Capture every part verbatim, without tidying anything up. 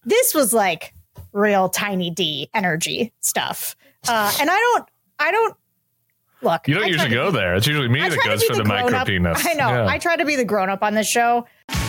this was like real tiny D energy stuff. Uh, and I don't, I don't, look. You don't usually go there. It's usually me that goes for the, the micro penis. I know. Yeah. I try to be the grown-up on this show.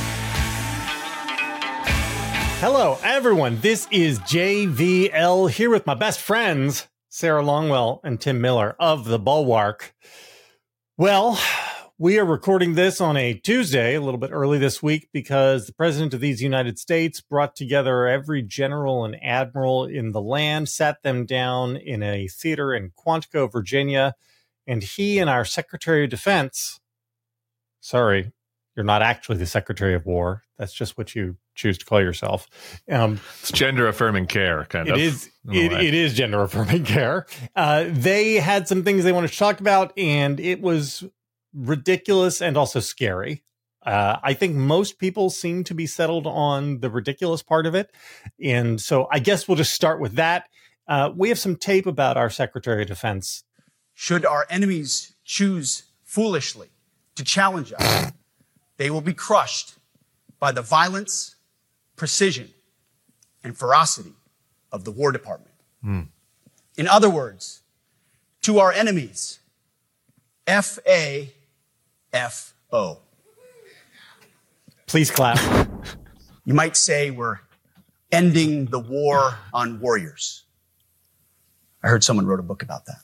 Hello, everyone. This is J V L here with my best friends, Sarah Longwell and Tim Miller of The Bulwark. Well, we are recording this on a Tuesday, a little bit early this week, because the President of these United States brought together every general and admiral in the land, sat them down in a theater in Quantico, Virginia, and he and our Secretary of Defense, sorry, you're not actually the Secretary of War. That's just what you choose to call yourself. Um, it's gender affirming care, kind it of. Is, it, it is gender affirming care. Uh, they had some things they wanted to talk about, and it was ridiculous and also scary. Uh, I think most people seem to be settled on the ridiculous part of it. And so I guess we'll just start with that. Uh, we have some tape about our Secretary of Defense. Should our enemies choose foolishly to challenge us, they will be crushed by the violence, precision, and ferocity of the War Department. Mm. In other words, to our enemies, F A F O. Please clap. You might say we're ending the war on warriors. I heard someone wrote a book about that.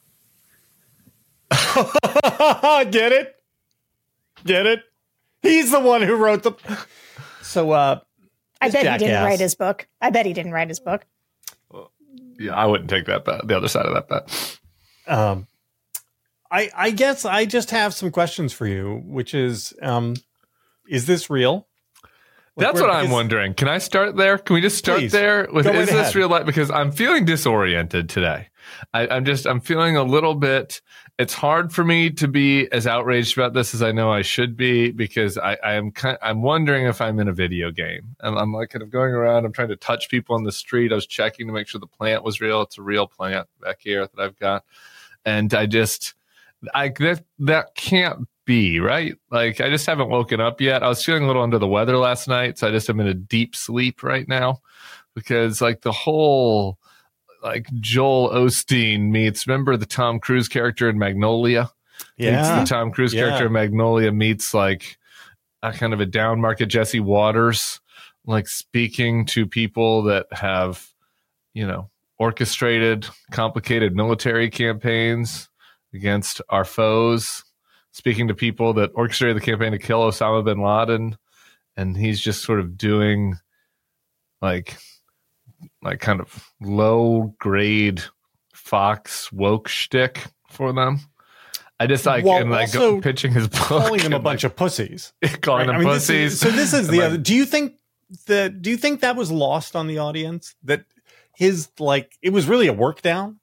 Get it? Get it? He's the one who wrote the... So, uh... I bet jackass. he didn't write his book. I bet he didn't write his book. Well, yeah, I wouldn't take that bet. The other side of that bet. Um, I, I guess I just have some questions for you, which is, um, is this real? Like, That's what I'm wondering. Can I start there? Can we just start Please, there with, is this ahead. real life? Because I'm feeling disoriented today. I, I'm just, I'm feeling a little bit, it's hard for me to be as outraged about this as I know I should be, because I, I am kind I'm wondering if I'm in a video game. And I'm like kind of going around, I'm trying to touch people on the street. I was checking to make sure the plant was real. It's a real plant back here that I've got. And I just, I, that, that can't be right. Like, I just haven't woken up yet. I was feeling a little under the weather last night, so I just am in a deep sleep right now, because like the whole like Joel Osteen meets, remember the Tom Cruise character in Magnolia? Yeah. Meets the Tom Cruise yeah. character in Magnolia meets like a kind of a down market Jesse Waters, like speaking to people that have, you know, orchestrated complicated military campaigns against our foes, speaking to people that orchestrated the campaign to kill Osama bin Laden. And he's just sort of doing like, like kind of low grade Fox woke shtick for them. I just like, While and like also pitching his book. Calling them a and, bunch like, of pussies. Calling right? them I mean, pussies. This is, so this is the like, other, do you think that, do you think that was lost on the audience? That his, like, it was really a work down?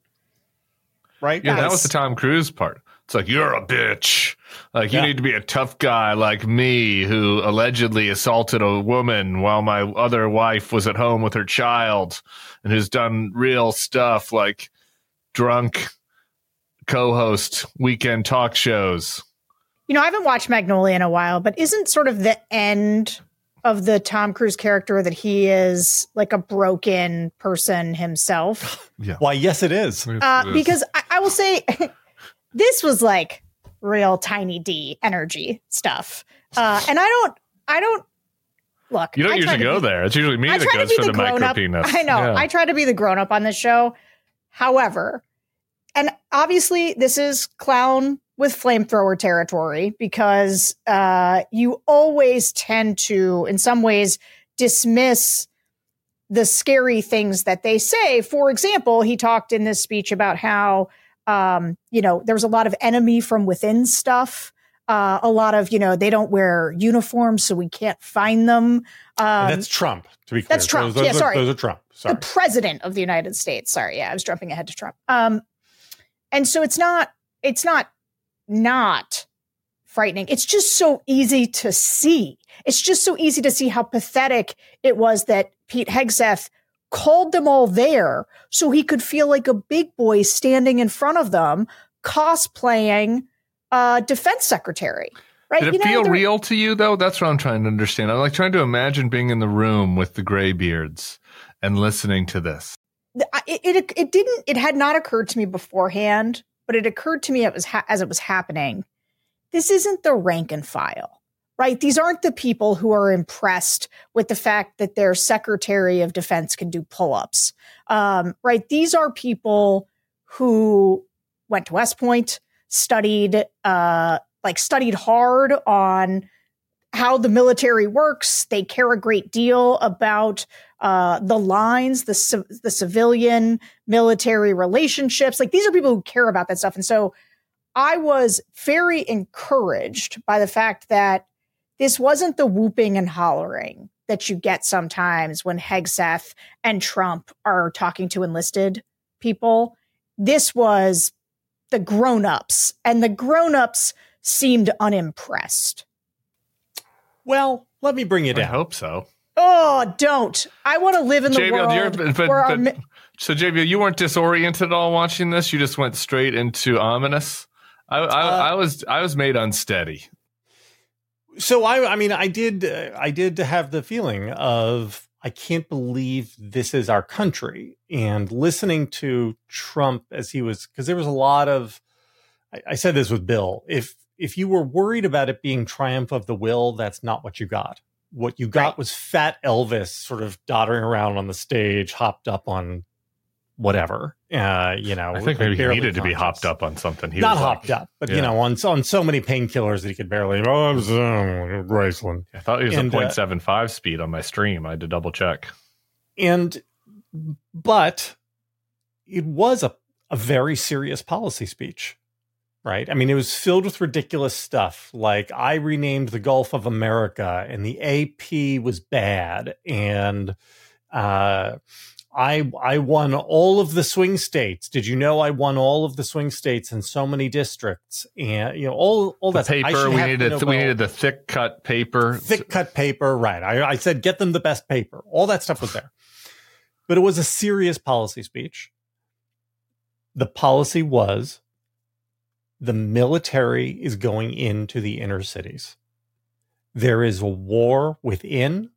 Right? Yeah, That's, that was the Tom Cruise part. It's like, you're a bitch. Like, you yeah. need to be a tough guy like me who allegedly assaulted a woman while my other wife was at home with her child and who's done real stuff like drunk co-host weekend talk shows. You know, I haven't watched Magnolia in a while, but isn't sort of the end of the Tom Cruise character that he is like a broken person himself? Yeah. Why, yes, it is. Uh, it is. Because I, I will say... This was like real tiny D energy stuff. Uh, and I don't, I don't, look. You don't I usually go be, there. It's usually me I that goes be for the, the micro up. penis. I know. Yeah. I try to be the grown up on this show. However, and obviously this is clown with flamethrower territory, because uh, you always tend to, in some ways, dismiss the scary things that they say. For example, he talked in this speech about how, Um, you know, there was a lot of enemy from within stuff. Uh, a lot of, you know, they don't wear uniforms, so we can't find them. Um, that's Trump, to be clear. That's Trump. Those, those yeah, are, sorry. Those are Trump. Sorry. The president of the United States. Sorry. Yeah, I was jumping ahead to Trump. Um, and so it's not, it's not, not frightening. It's just so easy to see. It's just so easy to see how pathetic it was that Pete Hegseth called them all there so he could feel like a big boy standing in front of them cosplaying uh defense secretary. Right? Did it You know, feel there- real to you, though? That's what I'm trying to understand. I'm like trying to imagine being in the room with the graybeards and listening to this. It, it it didn't it had not occurred to me beforehand, but it occurred to me it was ha- as it was happening. This isn't the rank and file, right? These aren't the people who are impressed with the fact that their Secretary of Defense can do pull-ups, um, right? These are people who went to West Point, studied uh, like studied hard on how the military works. They care a great deal about uh, the lines, the ci- the civilian military relationships. Like, these are people who care about that stuff. And so I was very encouraged by the fact that this wasn't the whooping and hollering that you get sometimes when Hegseth and Trump are talking to enlisted people. This was the grown-ups, and the grown-ups seemed unimpressed. Well, let me bring you I down. hope so. Oh, don't. I want to live in the J B L, you're, world but, but, where our but, mi- so J B L, you weren't disoriented at all watching this. You just went straight into ominous. I, I, Uh, I was I was made unsteady. So I, I mean, I did, uh, I did have the feeling of, I can't believe this is our country. And listening to Trump as he was, because there was a lot of, I, I said this with Bill, if if you were worried about it being triumph of the will, that's not what you got. What you got Right. was fat Elvis sort of doddering around on the stage, hopped up on whatever, uh, you know. I think maybe he barely needed to be conscious. hopped up on something. He Not was hopped like, up, but yeah. you know, on on so many painkillers that he could barely. Oh, I'm so Graceland. I thought he was And, a uh, point seven five speed on my stream. I had to double check. And, but it was a, a very serious policy speech, right? I mean, it was filled with ridiculous stuff. Like, I renamed the Gulf of America and the A P was bad. And, uh, I, I won all of the swing states. Did you know I won all of the swing states in so many districts? And, you know, all, all The that stuff. I paper should we have needed. the The, we Nobel- needed the thick cut paper. thick cut paper. Right. I, I said, get them the best paper. All that stuff was there. But it was a serious policy speech. The policy was the military is going into the inner cities. There is a war within,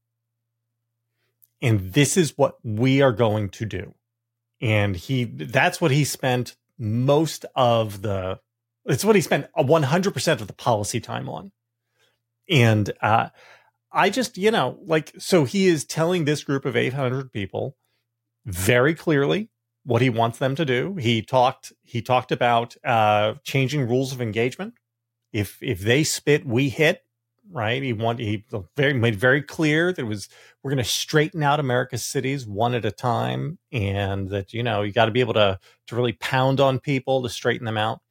and this is what we are going to do. And he, that's what he spent most of the, it's what he spent one hundred percent of the policy time on. And, uh, I just, you know, like, so he is telling this group of eight hundred people very clearly what he wants them to do. He talked, he talked about, uh, changing rules of engagement. If, if they spit, we hit, right? He wanted, he very, made very clear that it was, we're going to straighten out America's cities one at a time. And that, you know, you got to be able to, to really pound on people to straighten them out.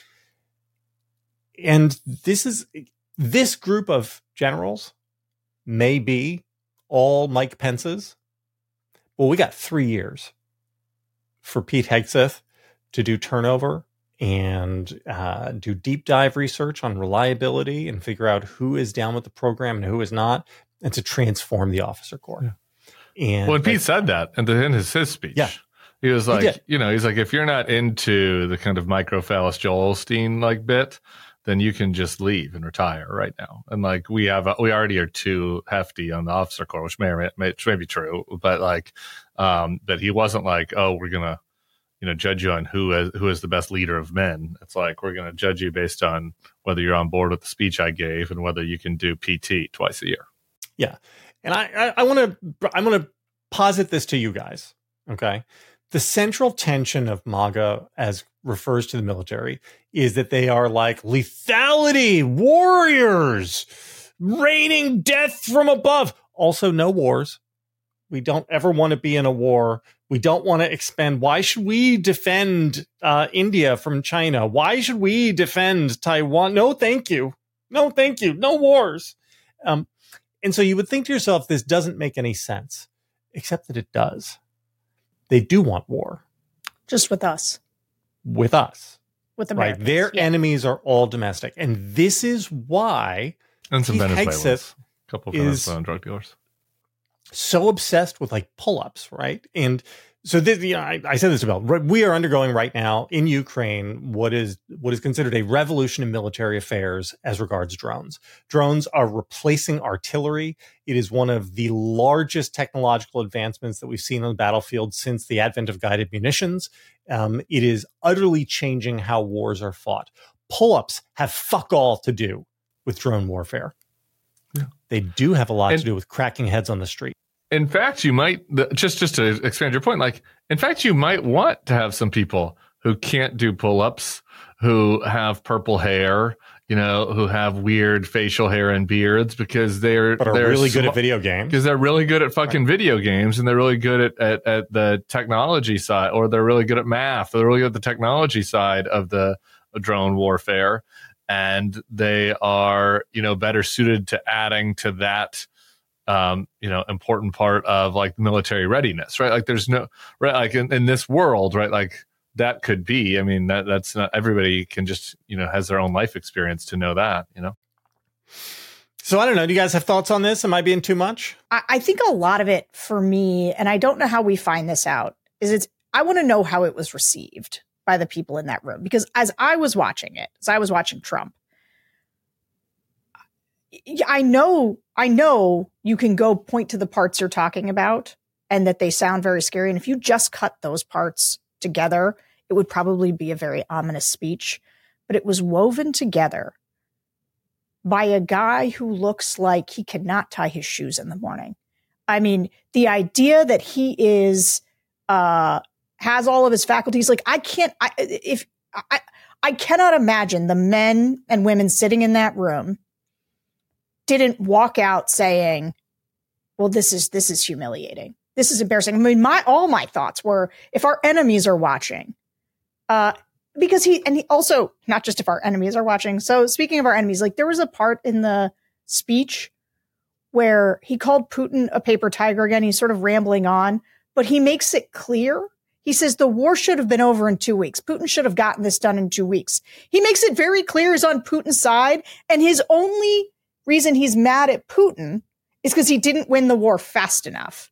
And this is, this group of generals may be all Mike Pence's. Well, we got three years for Pete Hegseth to do turnover and uh, do deep dive research on reliability and figure out who is down with the program and who is not, and to transform the officer corps. Yeah. And Well, and Pete like, said that in, the, in his, his speech. Yeah. He was He like, did. you know, he's like, if you're not into the kind of microphallus Joel Osteen like bit, then you can just leave and retire right now. And like, we have, we already are too hefty on the officer corps, which may or may, may, may be true, but like, um, but he wasn't like, oh, we're going to, you know, judge you on who is, who is the best leader of men. It's like, we're going to judge you based on whether you're on board with the speech I gave and whether you can do P T twice a year. Yeah. And I, I, I want to, I'm going to posit this to you guys. Okay. The central tension of MAGA, as refers to the military, is that they are like lethality, warriors, raining death from above. Also, no wars. We don't ever want to be in a war. We don't want to expend. Why should we defend uh, India from China? Why should we defend Taiwan? No, thank you. No, thank you. No wars. Um, and so you would think to yourself, this doesn't make any sense, except that it does. They do want war. Just with us. With us. With Right. Americans. Their Yeah. enemies are all domestic. And this is why And some Pete Venezuelans. Hegseth A couple of is- Venezuelan drug dealers. so obsessed with like pull-ups, right? And So this, you know, I, I said this about, we are undergoing right now in Ukraine what is what is considered a revolution in military affairs as regards drones. Drones are replacing artillery. It is one of the largest technological advancements that we've seen on the battlefield since the advent of guided munitions. Um, it is utterly changing how wars are fought. Pull-ups have fuck all to do with drone warfare. Yeah. They do have a lot and- to do with cracking heads on the street. In fact, you might, just, just to expand your point, like, in fact, you might want to have some people who can't do pull-ups, who have purple hair, you know, who have weird facial hair and beards because they're, but are they're really sm- good at video games. Because they're really good at fucking right. video games, and they're really good at, at, at the technology side, or they're really good at math, or they're really good at the technology side of the drone warfare. And they are, you know, better suited to adding to that um, you know, important part of like military readiness, right? Like there's no, right. Like in, in this world, right. Like that could be, I mean, that that's not everybody can just, you know, has their own life experience to know that, you know? So I don't know. Do you guys have thoughts on this? Am I being too much? I, I think a lot of it for me, and I don't know how we find this out, is it's, I want to know how it was received by the people in that room, because as I was watching it, as I was watching Trump, I know, I know you can go point to the parts you're talking about and that they sound very scary. And if you just cut those parts together, it would probably be a very ominous speech. But it was woven together by a guy who looks like he cannot tie his shoes in the morning. I mean, the idea that he is, uh, has all of his faculties, like I can't, I, if I, I cannot imagine the men and women sitting in that room didn't walk out saying, well, this is, this is humiliating. This is embarrassing. I mean, my, all my thoughts were, if our enemies are watching, uh, because he, and he also, not just if our enemies are watching. So speaking of our enemies, like there was a part in the speech where he called Putin a paper tiger again. He's sort of rambling on, but he makes it clear. He says the war should have been over in two weeks. Putin should have gotten this done in two weeks. He makes it very clear he's on Putin's side. And his only reason he's mad at Putin is because he didn't win the war fast enough.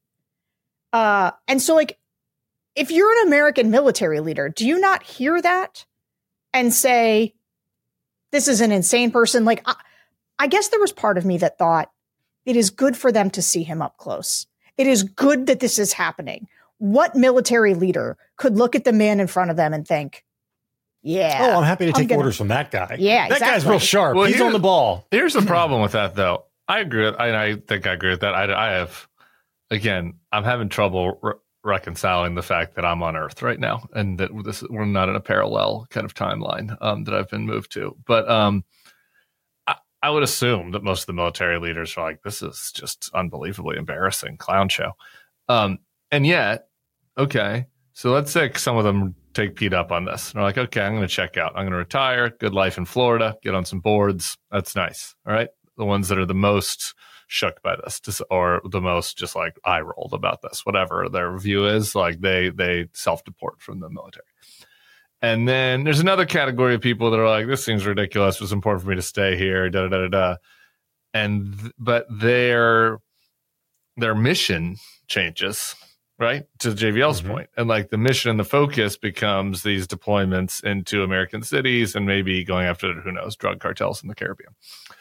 Uh, and so, like, if you're an American military leader, do you not hear that and say, this is an insane person? Like, I, I guess there was part of me that thought it is good for them to see him up close. It is good that this is happening. What military leader could look at the man in front of them and think, yeah. Oh, I'm happy to take gonna, orders from that guy. Yeah, that exactly. guy's real sharp. Well, He's on the ball. Here's the problem with that, though. I agree. With, I, I think I agree with that. I, I have, again, I'm having trouble re- reconciling the fact that I'm on Earth right now, and that this we're not in a parallel kind of timeline um, that I've been moved to. But um, I, I would assume that most of the military leaders are like, "This is just unbelievably embarrassing clown show," um, and yet, okay, so let's say some of them take Pete up on this. And they're like, okay, I'm going to check out. I'm going to retire. Good life in Florida. Get on some boards. That's nice. All right. The ones that are the most shook by this, just, or the most just like eye rolled about this, whatever their view is, like they they self-deport from the military. And then there's another category of people that are like, this seems ridiculous. It's important for me to stay here. Da da da da. And th- but their their mission changes. Right, to J V L's mm-hmm. point. And like the mission and the focus becomes these deployments into American cities and maybe going after, who knows, drug cartels in the Caribbean.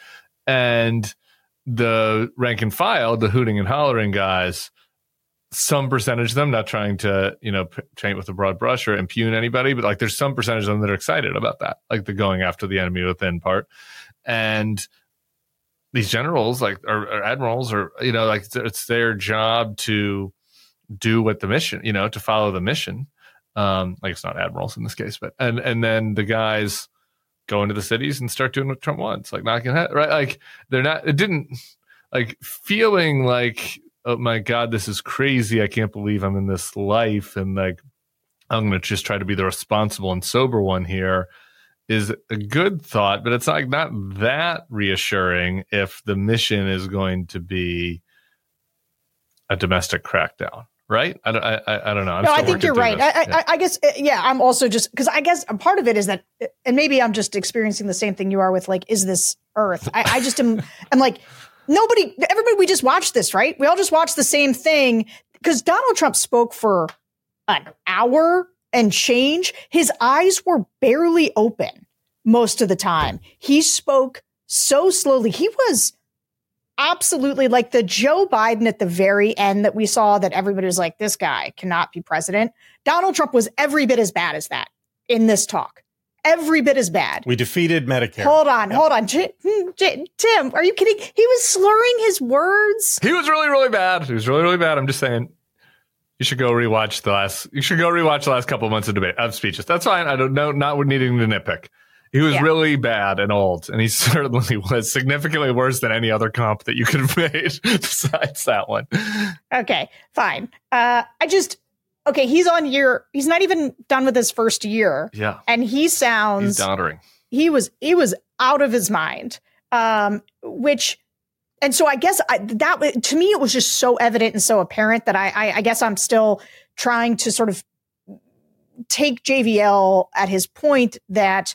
And the rank and file, the hooting and hollering guys, some percentage of them, not trying to, you know, p- paint with a broad brush or impugn anybody, but like there's some percentage of them that are excited about that, like the going after the enemy within part. And these generals, like, or, or admirals, or, you know, like it's their job to do what the mission, you know, to follow the mission. Um, like it's not admirals in this case, but, and, and then the guys go into the cities and start doing what Trump wants, like knocking head, right? Like they're not, it didn't like feeling like, oh my God, this is crazy. I can't believe I'm in this life. And like, I'm going to just try to be the responsible and sober one here is a good thought, but it's like not that reassuring if the mission is going to be a domestic crackdown. Right? I, I, I don't know. I'm no, I think you're right. I, yeah. I, I guess, yeah, I'm also just, because I guess a part of it is that, and maybe I'm just experiencing the same thing you are with, like, is this Earth? I, I just am, I'm like, nobody, everybody, we just watched this, right? We all just watched the same thing, because Donald Trump spoke for, an hour and change. His eyes were barely open most of the time. He spoke so slowly. He was absolutely like the Joe Biden at the very end that we saw that everybody was like, this guy cannot be president. Donald Trump was every bit as bad as that in this talk. Every bit as bad. We defeated Medicare. Hold on, yep. hold on. J- J- Tim, are you kidding? He was slurring his words. He was really, really bad. He was really, really bad. I'm just saying, you should go rewatch the last. You should go rewatch the last couple of months of debate of speeches. That's fine. I don't know. Not needing to nitpick. He was yeah. really bad and old, and he certainly was significantly worse than any other comp that you could have made besides that one. Okay, fine. Uh, I just. Okay, he's on year. He's not even done with his first year. Yeah, and he sounds. He's doddering. He was. He was out of his mind. Um, which, and so I guess I, that to me it was just so evident and so apparent that I, I, I guess I'm still trying to sort of take J V L at his point that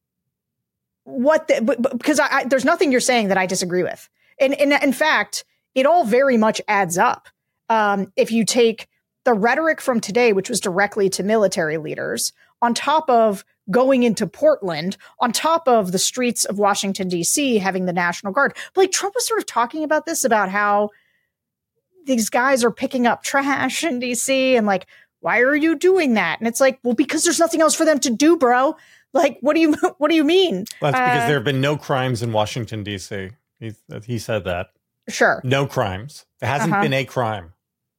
what the, but, because I, I there's nothing you're saying that I disagree with, and, and in fact, it all very much adds up. Um, if you take the rhetoric from today, which was directly to military leaders, on top of going into Portland, on top of the streets of Washington, D C, having the National Guard. But like Trump was sort of talking about this, about how these guys are picking up trash in D C and like, why are you doing that? And it's like, well, because there's nothing else for them to do, bro. Like, what do you what do you mean? Well, that's because uh, there have been no crimes in Washington, D C. He, he said that. Sure. No crimes. There hasn't uh-huh. been a crime.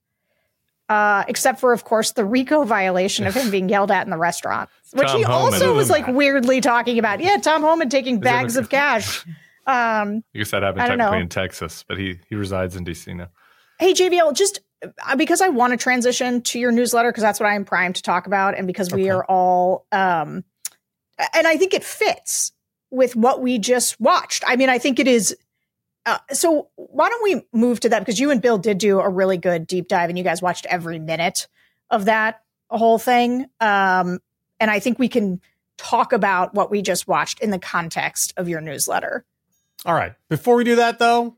Uh, except for, of course, the RICO violation of him being yelled at in the restaurant, which Tom he Homan. also was like weirdly talking about. Yeah, Tom Homan taking bags of cash. Um, I guess that happened technically in Texas, but he he resides in D C now. Hey, J V L, just because I want to transition to your newsletter, because that's what I am primed to talk about, and because we okay. are all, um, and I think it fits with what we just watched. I mean, I think it is. Uh, so why don't we move to that? Because you and Bill did do a really good deep dive and you guys watched every minute of that whole thing. Um, and I think we can talk about what we just watched in the context of your newsletter. All right. Before we do that, though,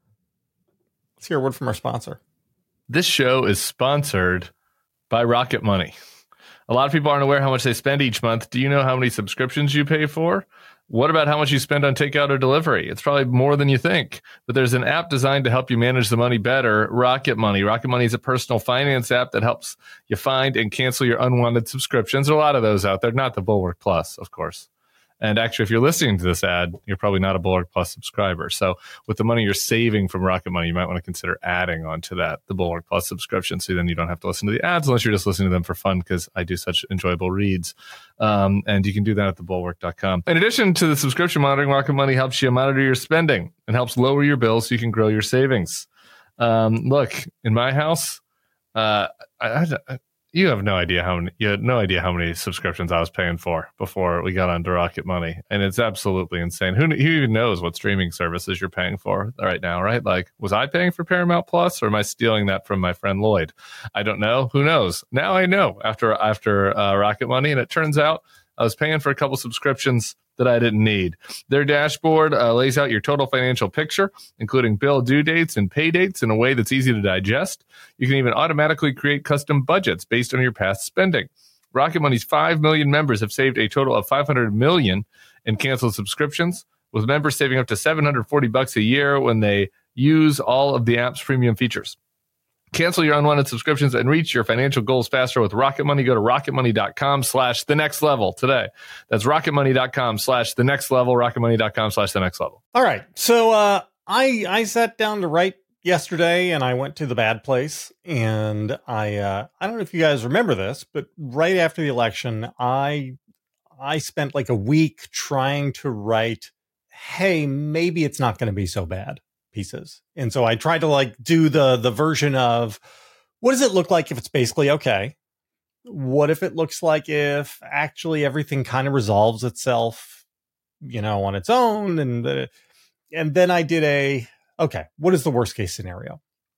let's hear a word from our sponsor. This show is sponsored by Rocket Money. A lot of people aren't aware how much they spend each month. Do you know how many subscriptions you pay for? What about how much you spend on takeout or delivery? It's probably more than you think. But there's an app designed to help you manage the money better, Rocket Money. Rocket Money is a personal finance app that helps you find and cancel your unwanted subscriptions. There are a lot of those out there, not the Bulwark Plus, of course. And actually, if you're listening to this ad, you're probably not a Bulwark Plus subscriber. So with the money you're saving from Rocket Money, you might want to consider adding on to that the Bulwark Plus subscription. So then you don't have to listen to the ads unless you're just listening to them for fun, because I do such enjoyable reads. Um, and you can do that at the bulwark dot com. In addition to the subscription monitoring, Rocket Money helps you monitor your spending and helps lower your bills so you can grow your savings. Um, look, in my house, uh, I, I, you have no idea how many, you had no idea how many subscriptions I was paying for before we got onto Rocket Money. And it's absolutely insane. Who, who even knows what streaming services you're paying for right now, right? Like, was I paying for Paramount Plus, or am I stealing that from my friend Lloyd? I don't know. Who knows? Now I know after, after uh, Rocket Money. And it turns out I was paying for a couple subscriptions that I didn't need. Their dashboard uh, lays out your total financial picture, including bill due dates and pay dates in a way that's easy to digest. You can even automatically create custom budgets based on your past spending. Rocket Money's five million members have saved a total of five hundred million in canceled subscriptions, with members saving up to seven hundred forty bucks a year when they use all of the app's premium features. Cancel your unwanted subscriptions and reach your financial goals faster with Rocket Money. Go to rocketmoney.com slash the next level today. That's rocketmoney.com slash the next level, rocketmoney.com slash the next level. All right. So uh, I I sat down to write yesterday, and I went to the bad place. And I uh, I don't know if you guys remember this, but right after the election, I I spent like a week trying to write, hey, maybe it's not going to be so bad pieces. And so I tried to like do the the version of, what does it look like if it's basically okay? What if it looks like if actually everything kind of resolves itself, you know, on its own? And the, and then I did a, okay, what is the worst case scenario?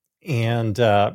And uh,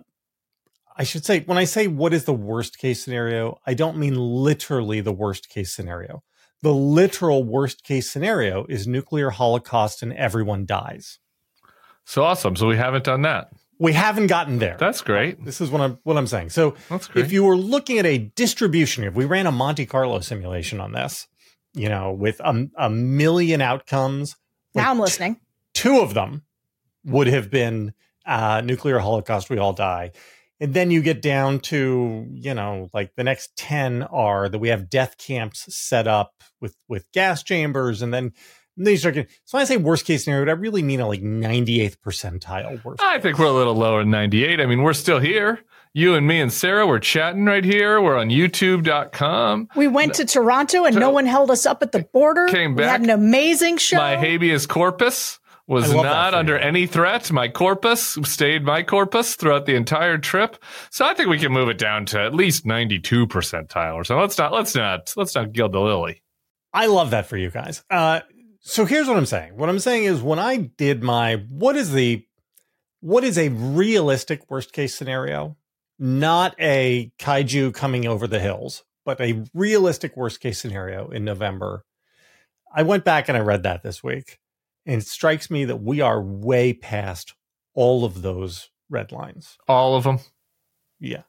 I should say, when I say what is the worst case scenario, I don't mean literally the worst case scenario. The literal worst case scenario is nuclear holocaust and everyone dies. So awesome. So we haven't done that. We haven't gotten there. That's great. This is what I'm what I'm saying. So That's great. if you were looking at a distribution, if we ran a Monte Carlo simulation on this, you know, with a, a million outcomes, Now like I'm listening. t- two of them would have been uh, nuclear holocaust, we all die. And then you get down to, you know, like the next ten are that we have death camps set up with, with gas chambers. And then they start getting, so when I say worst case scenario, I really mean a like ninety-eighth percentile worst. I think we're a little lower than ninety-eight. I mean, we're still here. You and me and Sarah, we're chatting right here. We're on youtube dot com. We went to Toronto and no one held us up at the border. Came We had back. an amazing show. My habeas corpus was I love that not for under you. any threat. My corpus stayed my corpus throughout the entire trip. So I think we can move it down to at least ninety-two percentile or so. Let's not, let's not, let's not gild the lily. I love that for you guys. Uh, so here's what I'm saying. What I'm saying is when I did my, what is the, what is a realistic worst case scenario? Not a kaiju coming over the hills, but a realistic worst case scenario in November. I went back and I read that this week, and it strikes me that we are way past all of those red lines. All of them. Yeah.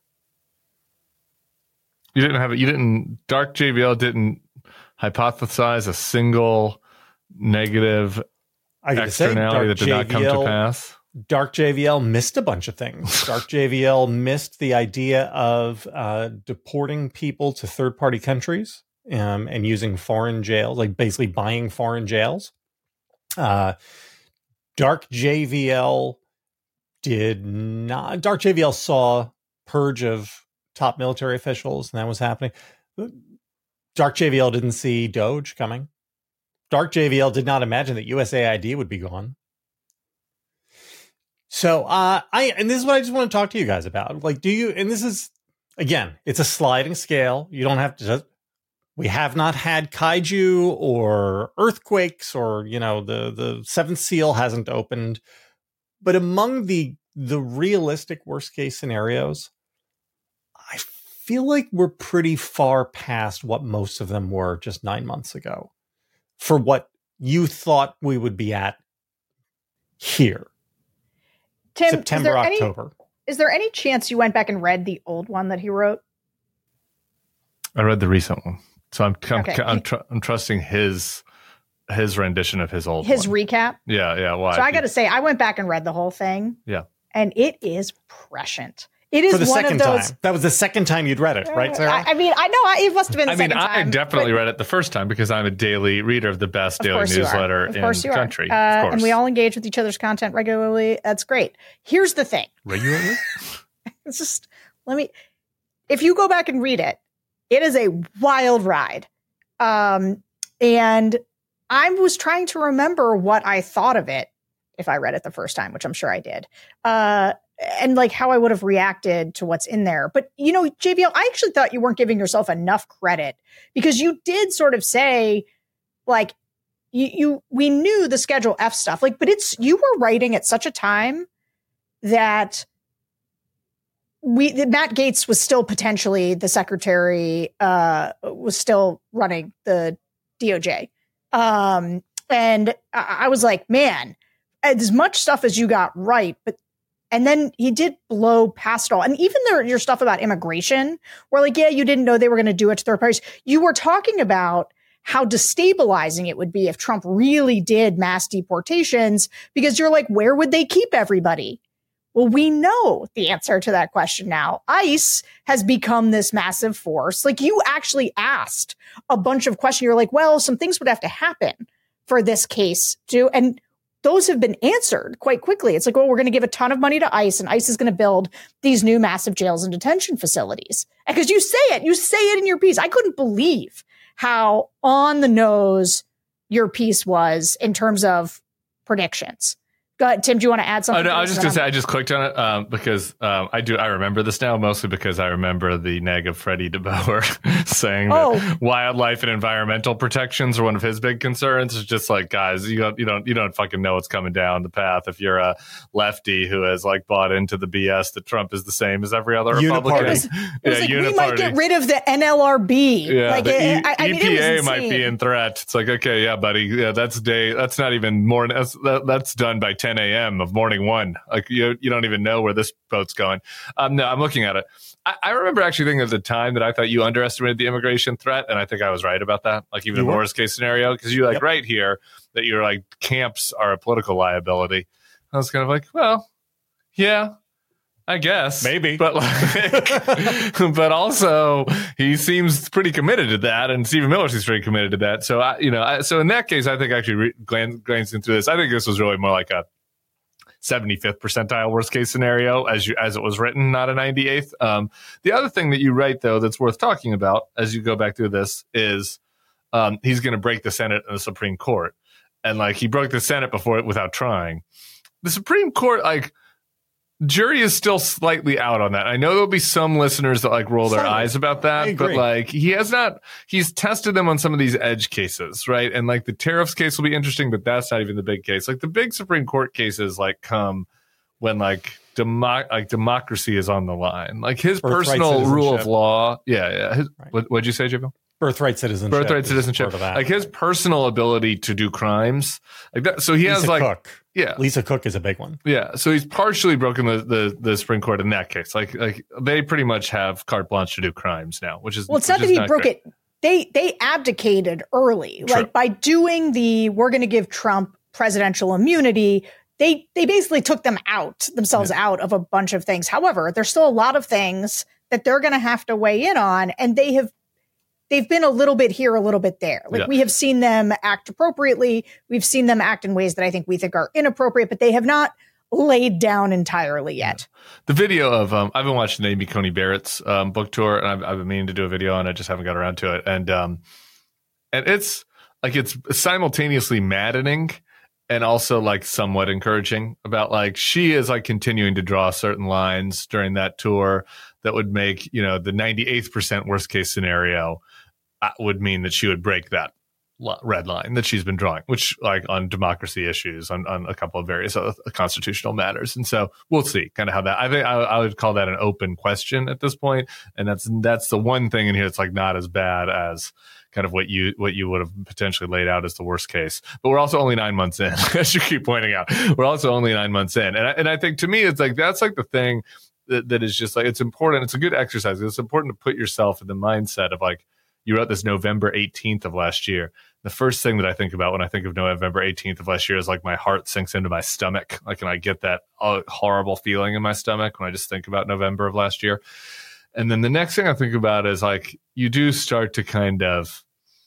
You didn't have it. You didn't, Dark J V L didn't hypothesize a single negative I gotta say, externality Dark that did not come to J V L pass. Dark J V L missed a bunch of things. Dark J V L missed the idea of uh, deporting people to third-party countries um, and using foreign jails, like basically buying foreign jails. Uh, Dark J V L did not. Dark J V L saw purge of top military officials, and that was happening. Dark J V L didn't see Doge coming. Dark J V L did not imagine that U S A I D would be gone. So, uh, I, and this is what I just want to talk to you guys about. Like, do you, and this is, again, it's a sliding scale. You don't have to just, we have not had kaiju or earthquakes or, you know, the, the seventh seal hasn't opened. But among the, the realistic worst case scenarios, I feel like we're pretty far past what most of them were just nine months ago for what you thought we would be at here. Tim, September, is there any, October. is there any chance you went back and read the old one that he wrote? I read the recent one, so I'm I'm, Okay. I'm, tr- I'm trusting his his rendition of his old His one. recap? yeah, yeah. Why? So I got to say, I went back and read the whole thing. Yeah. And it is prescient. It is For the one second of those. time. That was the second time you'd read it, right, Sarah? I, I mean, I know I, it must have been the I mean, second I time. definitely but- read it the first time because I'm a daily reader of the best Of daily course you are. newsletter Of in course the you are. country. Uh, of course. and we all engage with each other's content regularly. That's great. Here's the thing. regularly. It's just, let me, if you go back and read it, it is a wild ride. Um, and I was trying to remember what I thought of it if I read it the first time, which I'm sure I did. Uh, and like how I would have reacted to what's in there. But, you know, J V L, I actually thought you weren't giving yourself enough credit because you did sort of say, like, you, you we knew the Schedule F stuff, like, but it's, you were writing at such a time that we, that Matt Gaetz was still potentially the secretary, uh, was still running the D O J. Um, and I, I was like, man, as much stuff as you got right, but and then he did blow past it all. And even there, your stuff about immigration, where like, yeah, you didn't know they were going to do it to third parties. You were talking about how destabilizing it would be if Trump really did mass deportations, because you're like, where would they keep everybody? Well, we know the answer to that question now. ICE has become this massive force. Like you actually asked a bunch of questions. You're like, well, some things would have to happen for this case to, and those have been answered quite quickly. It's like, well, we're going to give a ton of money to ICE and ICE is going to build these new massive jails and detention facilities. Because you say it, you say it in your piece. I couldn't believe how on the nose your piece was in terms of predictions. Go ahead, Tim, do you want to add Oh, something? no, to I was this? just gonna say I just clicked on it um, because um, I do I remember this now mostly because I remember the neg of Freddie DeBoer saying Oh. that wildlife and environmental protections are one of his big concerns. It's just like, guys, you don't you don't you don't fucking know what's coming down the path if you're a lefty who has like bought into the B S that Trump is the same as every other Uniparty. Republican. It was- It was yeah, like, we might uniparty. get rid of the N L R B. Yeah, like, the it, e- I, I mean, it was E P A insane. might be in threat. It's like, okay, yeah, buddy, yeah, that's day. That's not even more. That's, that, that's done by ten a.m. of morning one. Like you, you don't even know where this boat's going. Um, no, I'm looking at it. I, I remember actually thinking at the time that I thought you underestimated the immigration threat, and I think I was right about that. Like even in the worst case scenario, because you like yep. right here that you're like camps are a political liability. I was kind of like, well, yeah. I guess maybe, but like, but also he seems pretty committed to that, and Stephen Miller seems pretty committed to that. So I, you know, I, so in that case, I think actually re- glans- glancing through this, I think this was really more like a seventy-fifth percentile worst case scenario as you as it was written, not a ninety-eighth. Um, the other thing that you write though that's worth talking about as you go back through this is um, he's going to break the Senate and the Supreme Court, and like he broke the Senate before without trying. The Supreme Court, like. Jury is still slightly out on that. I know there'll be some listeners that like roll their Slightly. eyes about that, but like he has not, he's tested them on some of these edge cases, right? And like the tariffs case will be interesting, but that's not even the big case. Like the big Supreme Court cases like come when like demo- like democracy is on the line. Like his Birthright personal rule of law. Yeah. Yeah. His, right. what, what'd you say, Jabil? Birthright citizenship. Birthright citizenship. Like his personal ability to do crimes. Like that. So he Lisa has like, Cook. yeah. Lisa Cook is a big one. Yeah. So he's partially broken the, the, the Supreme Court in that case. Like, like they pretty much have carte blanche to do crimes now, which is, well, it's not that he broke great. it. They, they abdicated early, True. like by doing the, we're going to give Trump presidential immunity. They, they basically took them out themselves yeah. out of a bunch of things. However, there's still a lot of things that they're going to have to weigh in on. And they have, they've been a little bit here, a little bit there. Like yeah. we have seen them act appropriately. We've seen them act in ways that I think we think are inappropriate, but they have not laid down entirely yet. Yeah. The video of, um, I've been watching Amy Coney Barrett's um, book tour, and I've, I've been meaning to do a video on it. I just haven't got around to it. And, um, and it's like, it's simultaneously maddening and also like somewhat encouraging about like, she is like continuing to draw certain lines during that tour that would make, you know, the ninety-eighth percent worst case scenario would mean that she would break that red line that she's been drawing, which like on democracy issues, on, on a couple of various other constitutional matters. And so we'll see kind of how that, I think I, I would call that an open question at this point. And that's, that's the one thing in here that's like not as bad as kind of what you, what you would have potentially laid out as the worst case. But we're also only nine months in, as you keep pointing out, we're also only nine months in. And I, and I think to me, it's like, that's like the thing that, that is just like, it's important. It's a good exercise. It's important to put yourself in the mindset of like, you wrote this November eighteenth of last year. The first thing that I think about when I think of November eighteenth of last year is like my heart sinks into my stomach. Like, and I get that uh, horrible feeling in my stomach when I just think about November of last year. And then the next thing I think about is like, you do start to kind of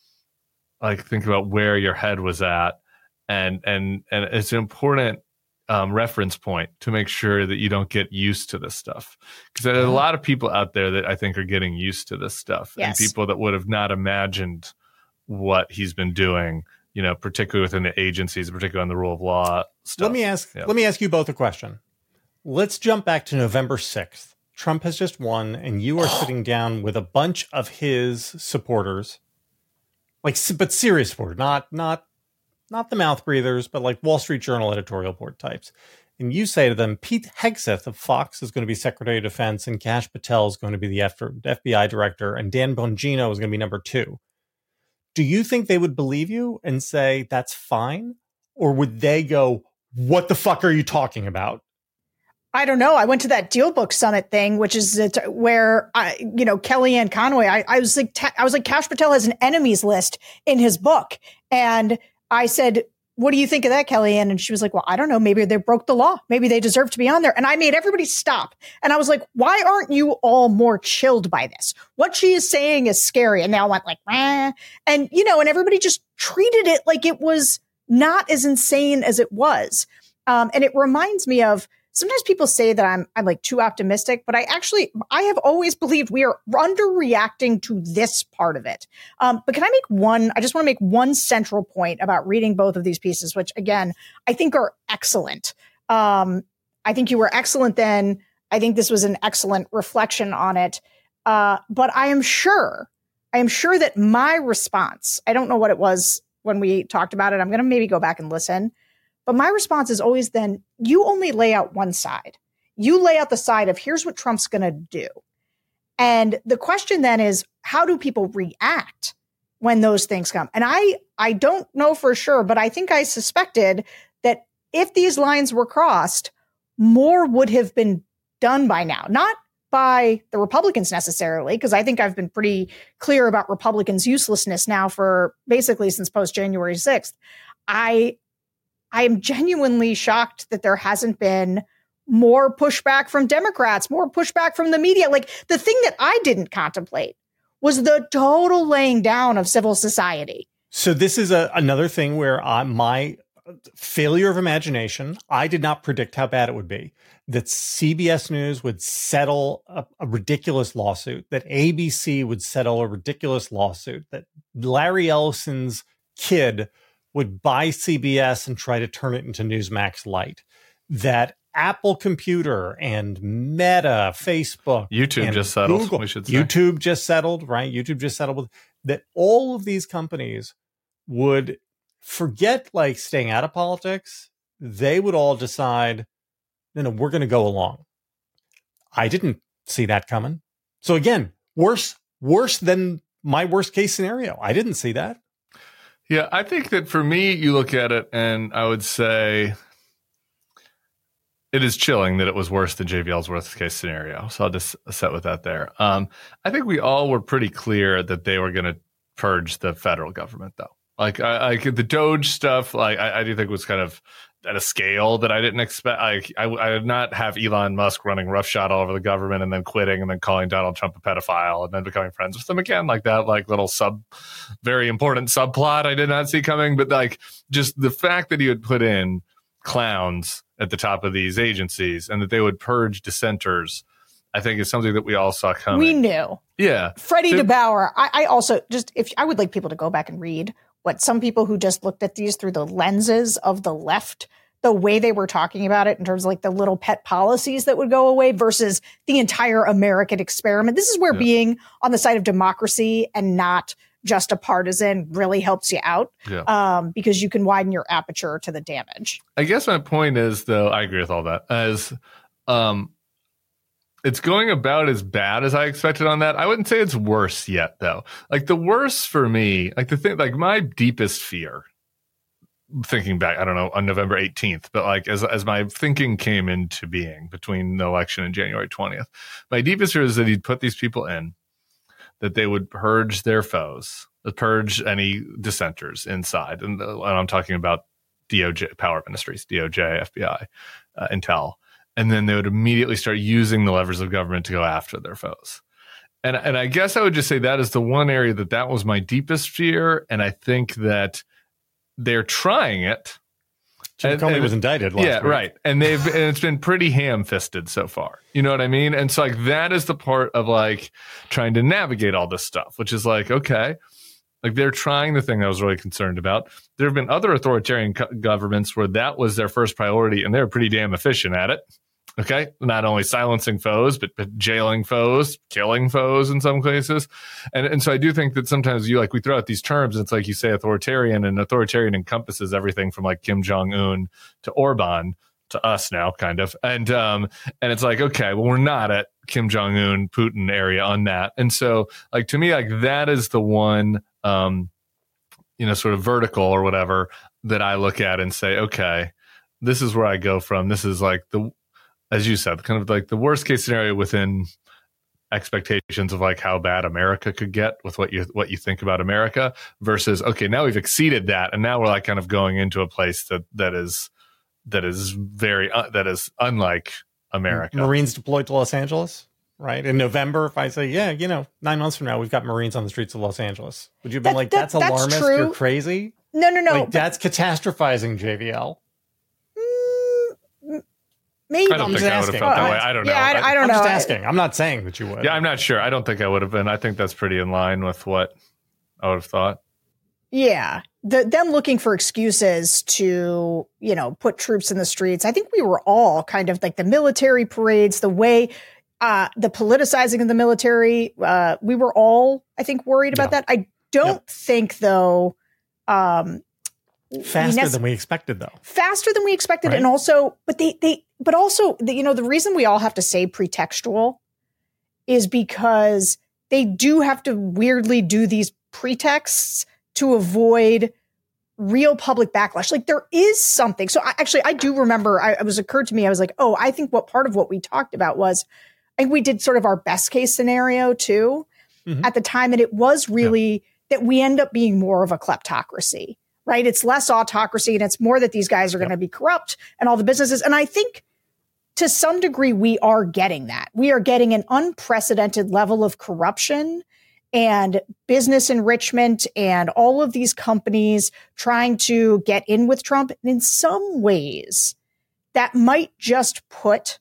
like think about where your head was at. And, and, and it's an important um, reference point to make sure that you don't get used to this stuff. Because there's a lot of people out there that I think are getting used to this stuff. Yes. And people that would have not imagined what he's been doing, you know, particularly within the agencies, particularly on the rule of law stuff. Let me ask, yeah. let me ask you both a question. Let's jump back to November sixth. Trump has just won, and you are sitting down with a bunch of his supporters, like, but serious supporters, not, not, not the mouth breathers, but like Wall Street Journal editorial board types. And you say to them, Pete Hegseth of Fox is going to be Secretary of Defense, and Kash Patel is going to be the F B I director, and Dan Bongino is going to be number two. Do you think they would believe you and say that's fine? Or would they go, what the fuck are you talking about? I don't know. I went to that Deal Book Summit thing, which is where I, you know, Kellyanne Conway, I, I was like, I was like, Kash Patel has an enemies list in his book. And I said, what do you think of that, Kellyanne? And she was like, well, I don't know. Maybe they broke the law. Maybe they deserve to be on there. And I made everybody stop. And I was like, why aren't you all more chilled by this? What she is saying is scary. And they all went like, eh. And, you know, and everybody just treated it like it was not as insane as it was. Um, and it reminds me of, sometimes people say that I'm I'm like too optimistic, but I actually, I have always believed we are underreacting to this part of it. Um, but can I make one, I just want to make one central point about reading both of these pieces, which again, I think are excellent. Um, I think you were excellent then. I think this was an excellent reflection on it. Uh, but I am sure, I am sure that my response, I don't know what it was when we talked about it. I'm going to maybe go back and listen. But my response is always then, you only lay out one side. You lay out the side of here's what Trump's going to do. And the question then is, how do people react when those things come? And I, I don't know for sure, but I think I suspected that if these lines were crossed, more would have been done by now. Not by the Republicans necessarily, because I think I've been pretty clear about Republicans' uselessness now for basically since post-January sixth. I I am genuinely shocked that there hasn't been more pushback from Democrats, more pushback from the media. Like, the thing that I didn't contemplate was the total laying down of civil society. So this is a, another thing where uh, my failure of imagination, I did not predict how bad it would be. That C B S News would settle a, a ridiculous lawsuit, that A B C would settle a ridiculous lawsuit, that Larry Ellison's kid would buy C B S and try to turn it into Newsmax Lite, that Apple Computer and Meta, Facebook, YouTube just settled. Google, we should say. YouTube just settled, right? YouTube just settled with that. All of these companies would forget like staying out of politics. They would all decide, no, no, we're going to go along. I didn't see that coming. So again, worse, worse than my worst case scenario. I didn't see that. Yeah, I think that for me, you look at it and I would say it is chilling that it was worse than J V L's worst case scenario. So I'll just set with that there. Um, I think we all were pretty clear that they were going to purge the federal government, though. Like, I, I the Doge stuff, like I, I do think was kind of at a scale that I didn't expect. Like, I, I did not have Elon Musk running roughshod all over the government and then quitting and then calling Donald Trump a pedophile and then becoming friends with him again. Like that, like little sub, very important subplot I did not see coming. But like, just the fact that he would put in clowns at the top of these agencies and that they would purge dissenters, I think is something that we all saw coming. We knew. Yeah. Freddie so, DeBauer. I, I also just, if I would like people to go back and read what some people who just looked at these through the lenses of the left, the way they were talking about it in terms of like the little pet policies that would go away versus the entire American experiment. This is where yeah. being on the side of democracy and not just a partisan really helps you out yeah. um, because you can widen your aperture to the damage. I guess my point is, though, I agree with all that, as um, it's going about as bad as I expected on that. I wouldn't say it's worse yet, though. Like the worst for me, like the thing, like my deepest fear, thinking back, I don't know, on November eighteenth, but like as as my thinking came into being between the election and January twentieth, my deepest fear is that he'd put these people in, that they would purge their foes, purge any dissenters inside. And, and I'm talking about D O J, power ministries, D O J, F B I, uh, Intel. And then they would immediately start using the levers of government to go after their foes. And, and I guess I would just say that is the one area that that was my deepest fear. And I think that they're trying it. Jim Comey was indicted last yeah, week. right. And they've and it's been pretty ham-fisted so far. You know what I mean? And so like that is the part of like trying to navigate all this stuff, which is like, okay, like they're trying the thing I was really concerned about. There have been other authoritarian co- governments where that was their first priority, and they're pretty damn efficient at it. Okay, not only silencing foes, but, but jailing foes, killing foes in some cases. And and so I do think that sometimes you like, we throw out these terms and it's like you say authoritarian, and authoritarian encompasses everything from like Kim Jong-un to Orban to us now, kind of. And um and it's like, okay, well, we're not at Kim Jong-un, Putin area on that. And so like to me, like that is the one um you know, sort of vertical or whatever that I look at and say, okay, this is where I go from. This is like the, as you said, kind of like the worst case scenario within expectations of like how bad America could get with what you what you think about America versus, okay, now we've exceeded that, and now we're like kind of going into a place that that is that is very uh, that is unlike America. Marines deployed to Los Angeles, right? In November, if I say, yeah, you know, nine months from now, we've got Marines on the streets of Los Angeles, would you have been that, like, that, that's, that's alarmist? True. You're crazy? No, no, no. Like, that's catastrophizing, J V L. Maybe. I don't think I would have felt that way. I don't know. Yeah, I, I don't I'm know. just asking. I'm not saying that you would. Yeah, I'm not sure. I don't think I would have been. I think that's pretty in line with what I would have thought. Yeah. The, them looking for excuses to, you know, put troops in the streets. I think we were all kind of like the military parades, the way, uh, the politicizing of the military. Uh, we were all, I think, worried about yeah. that. I don't yep. think, though, um, faster nec- than we expected, though. Faster than we expected. Right? And also, but they, they, but also, the, you know, the reason we all have to say pretextual is because they do have to weirdly do these pretexts to avoid real public backlash. Like there is something. So I, actually, I do remember, I, it was occurred to me, I was like, oh, I think what part of what we talked about was, I think we did sort of our best case scenario too mm-hmm. at the time. And it was really yeah. that we end up being more of a kleptocracy, right? It's less autocracy and it's more that these guys are yep. going to be corrupt and all the businesses. And I think to some degree, we are getting that. We are getting an unprecedented level of corruption and business enrichment and all of these companies trying to get in with Trump. And in some ways, that might just put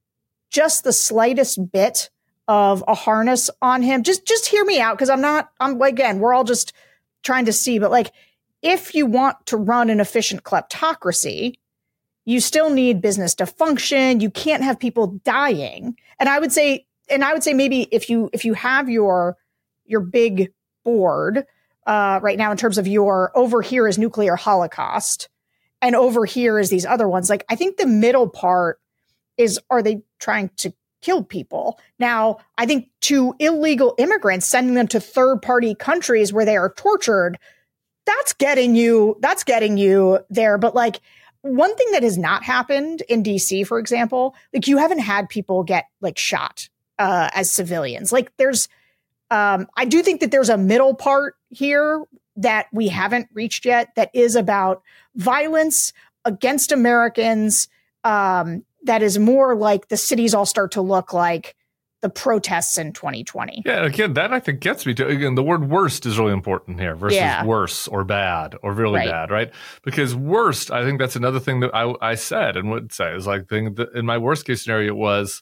just the slightest bit of a harness on him. Just, just hear me out. Cause I'm not, I'm again, we're all just trying to see, but like, if you want to run an efficient kleptocracy, you still need business to function. You can't have people dying. And I would say, and I would say maybe if you, if you have your, your big board, uh, right now in terms of your over here is nuclear holocaust and over here is these other ones. Like, I think the middle part is, are they trying to kill people? Now, I think to illegal immigrants, sending them to third party countries where they are tortured, that's getting you, that's getting you there. But like, one thing that has not happened in D C, for example, like you haven't had people get like shot uh, as civilians. Like there's, um, I do think that there's a middle part here that we haven't reached yet that is about violence against Americans. Um, that is more like the cities all start to look like the protests in twenty twenty. Yeah, again, that I think gets me to, again, the word worst is really important here versus yeah. worse or bad or really right. bad, right? Because worst, I think that's another thing that I, I said and would say is like, thing that in my worst case scenario was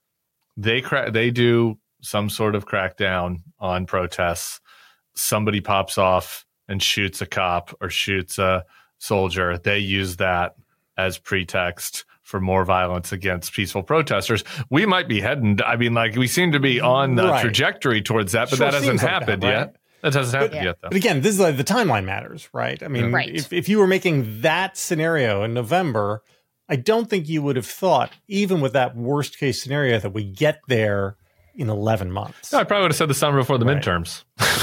they cra- they do some sort of crackdown on protests. Somebody pops off and shoots a cop or shoots a soldier. They use that as pretext for more violence against peaceful protesters. We might be heading, I mean, like we seem to be on the right. trajectory towards that, but sure that hasn't happened like that, right? yet. That hasn't happened yeah. yet, though. But again, this is like the timeline matters, right? I mean, right. if, if you were making that scenario in November, I don't think you would have thought, even with that worst case scenario, that we get there in eleven months. No, I probably would have said the summer before the right. midterms.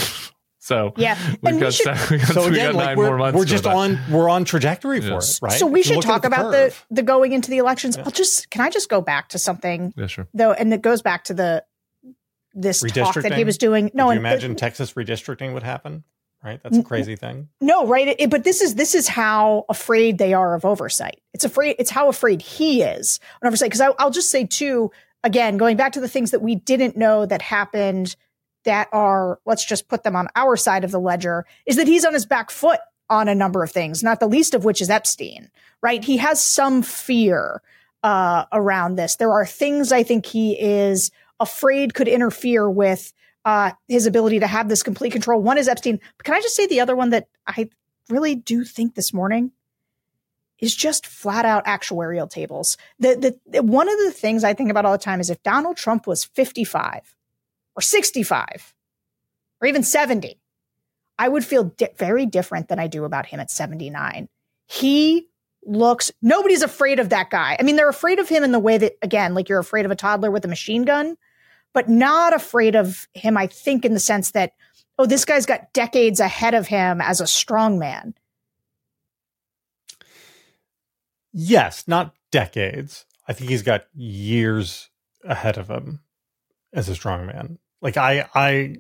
So yeah, we've got, we should, we got, so we again, got like nine we're, more months. We're just that. on we're on trajectory for yes. it, right? So we should Look talk the about curve. the the going into the elections. Yeah. I'll just can I just go back to something? Yeah, sure. Though, and it goes back to the this talk that he was doing. No, Could you and imagine the, Texas redistricting would happen? Right, that's a crazy thing. No, right. It, but this is this is how afraid they are of oversight. It's afraid. It's how afraid he is of oversight. Because I'll just say too, again, going back to the things that we didn't know that happened. That are, let's just put them on our side of the ledger, is that he's on his back foot on a number of things, not the least of which is Epstein, right? He has some fear uh, around this. There are things I think he is afraid could interfere with uh, his ability to have this complete control. One is Epstein. But can I just say the other one that I really do think this morning is just flat out actuarial tables. The, the, one of the things I think about all the time is if Donald Trump was fifty-five, or sixty-five, or even seventy, I would feel di- very different than I do about him at seventy-nine. He looks, nobody's afraid of that guy. I mean, they're afraid of him in the way that, again, like you're afraid of a toddler with a machine gun, but not afraid of him, I think, in the sense that, oh, this guy's got decades ahead of him as a strong man. Yes, not decades. I think he's got years ahead of him as a strong man. Like I, I,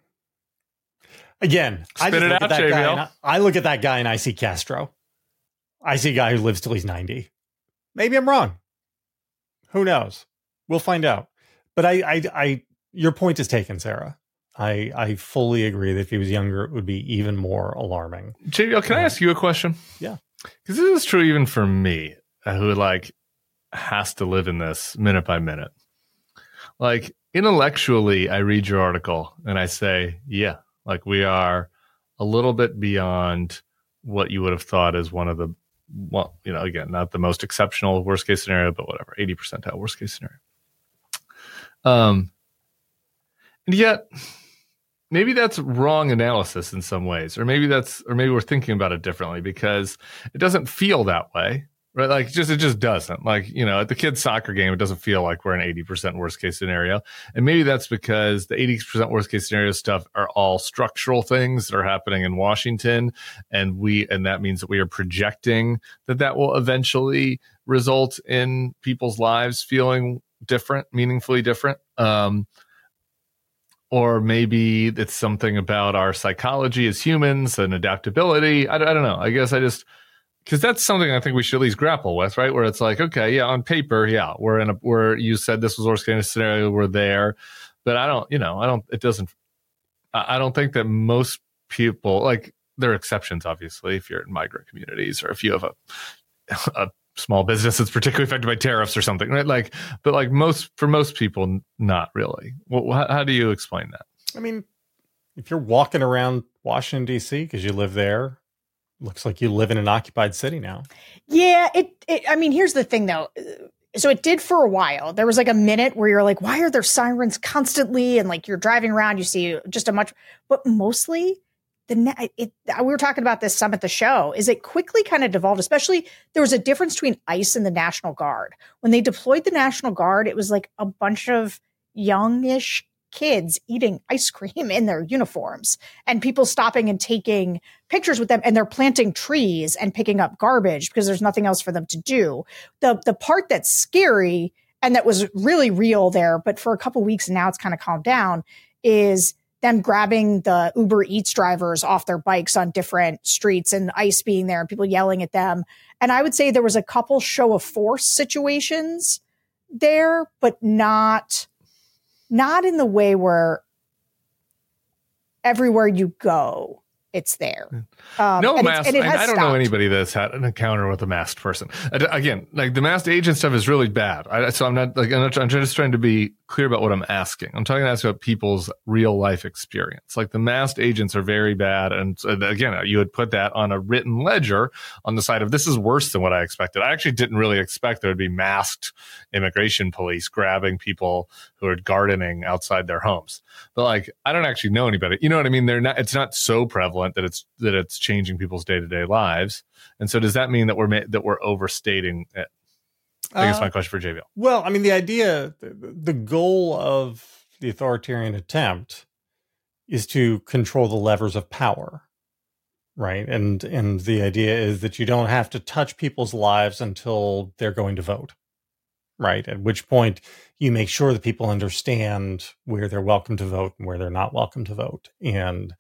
again, Spit I just it look out, at that J V L. guy. And I, I look at that guy and I see Castro. I see a guy who lives till he's ninety. Maybe I'm wrong. Who knows? We'll find out. But I, I, I your point is taken, Sarah. I, I fully agree that if he was younger, it would be even more alarming. J V L, can uh, I ask you a question? Yeah, because this is true even for me, uh, who like has to live in this minute by minute. Like. Intellectually, I read your article and I say, yeah, like we are a little bit beyond what you would have thought as one of the, well, you know, again, not the most exceptional worst case scenario, but whatever, eighty percentile worst case scenario. Um, and yet, maybe that's wrong analysis in some ways, or maybe that's, or maybe we're thinking about it differently because it doesn't feel that way. Right, like just it just doesn't. Like, you know, at the kids' soccer game, it doesn't feel like we're an eighty percent worst case scenario. And maybe that's because the eighty percent worst case scenario stuff are all structural things that are happening in Washington, and we and that means that we are projecting that that will eventually result in people's lives feeling different, meaningfully different. Um, or maybe it's something about our psychology as humans and adaptability. I, I don't know. I guess I just. Because that's something I think we should at least grapple with, right? Where it's like, okay, yeah, on paper, yeah, we're in a, where you said this was worst case scenario, we're there, but I don't, you know, I don't, it doesn't, I don't think that most people, like, there are exceptions, obviously, if you're in migrant communities or if you have a, a small business that's particularly affected by tariffs or something, right? Like, but like most, for most people, not really. Well, how, how do you explain that? I mean, if you're walking around Washington, D C, because you live there, looks like you live in an occupied city now. Yeah, it, it. I mean, here's the thing, though. So it did for a while. There was like a minute where you're like, why are there sirens constantly? And like you're driving around, you see just a much, but mostly the it. We were talking about this some at the show. Is it quickly kind of devolved? Especially there was a difference between ICE and the National Guard. When they deployed the National Guard, it was like a bunch of youngish kids eating ice cream in their uniforms and people stopping and taking pictures with them, and they're planting trees and picking up garbage because there's nothing else for them to do. The the part that's scary and that was really real there, but for a couple of weeks and now it's kind of calmed down, is them grabbing the Uber Eats drivers off their bikes on different streets and ICE being there and people yelling at them. And I would say there was a couple show of force situations there, but not Not in the way where everywhere you go, it's there. Um, no mask. And, and I don't stopped. know anybody that's had an encounter with a masked person. Again, like the masked agent stuff is really bad. I, so I'm not like I'm, not, I'm just trying to be clear about what I'm asking. I'm talking to ask about people's real life experience. Like the masked agents are very bad. And again, you would put that on a written ledger on the side of this is worse than what I expected. I actually didn't really expect there would be masked immigration police grabbing people who are gardening outside their homes. But like, I don't actually know anybody. You know what I mean? They're not. It's not so prevalent that it's that it's changing people's day to day lives. And so, does that mean that we're ma- that we're overstating it? I guess uh, my question for J V L. Well, I mean, the idea, the, the goal of the authoritarian attempt is to control the levers of power, right? And and the idea is that you don't have to touch people's lives until they're going to vote, right? At which point you make sure that people understand where they're welcome to vote and where they're not welcome to vote, and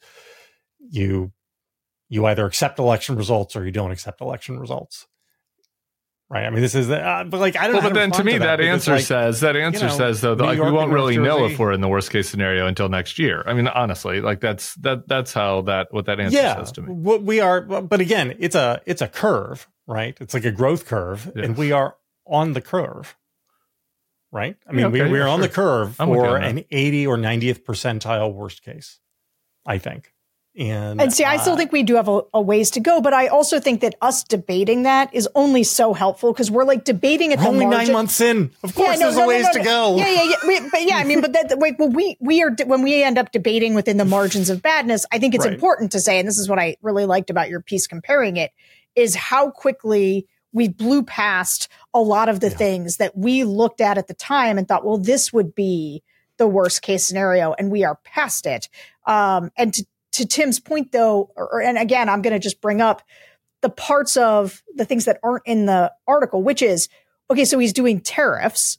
you you either accept election results or you don't accept election results. Right. I mean, this is, uh, but like, I don't well, know. But then to me, that, that answer like, says, that answer you know, says, though, that like, we won't really know if we're in the worst case scenario until next year. I mean, honestly, like that's, that, that's how that, what that answer yeah, says to me. What we are, but again, it's a, it's a curve, right? It's like a growth curve, yes. And we are on the curve, right? I mean, yeah, okay, we, we're yeah, on sure. the curve I'm for an eighty or ninetieth percentile worst case, I think. And, and see, I still uh, think we do have a, a ways to go, but I also think that us debating that is only so helpful because we're like debating at the only margin. nine months in. Of course, yeah, no, there's no, a ways no, no, no. to go. Yeah, yeah, yeah. We, but yeah, I mean, but that wait, well, we we are when we end up debating within the margins of badness. I think it's right. important to say, and this is what I really liked about your piece comparing it, is how quickly we blew past a lot of the yeah. things that we looked at at the time and thought, well, this would be the worst case scenario, and we are past it. Um, and to To Tim's point, though, or, and again, I'm going to just bring up the parts of the things that aren't in the article, which is, okay, so he's doing tariffs,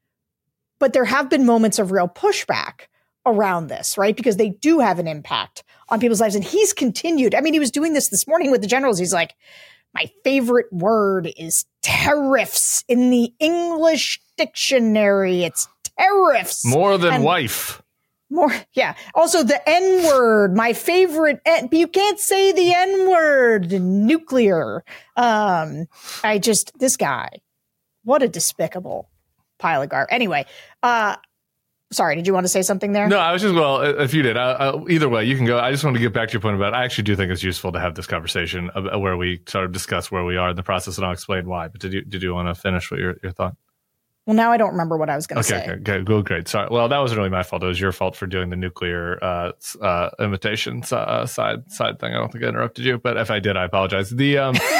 but there have been moments of real pushback around this, right? Because they do have an impact on people's lives. And he's continued. I mean, he was doing this this morning with the generals. He's like, my favorite word is tariffs in the English dictionary. It's tariffs. More than and, wife. More, yeah. Also, the N word, my favorite. N- you can't say the N word. Nuclear. Um, I just this guy. What a despicable pile of garbage. Anyway, uh, sorry. Did you want to say something there? No, I was just well. If you did, I, I, either way, you can go. I just want to get back to your point about. I actually do think it's useful to have this conversation about where we sort of discuss where we are in the process, and I'll explain why. But did you did you want to finish what your your thought? Well, now I don't remember what I was going to okay, say. Okay, okay, good, great. Sorry. Well, that wasn't really my fault. It was your fault for doing the nuclear uh, uh, imitation uh, side side thing. I don't think I interrupted you, but if I did, I apologize. The um,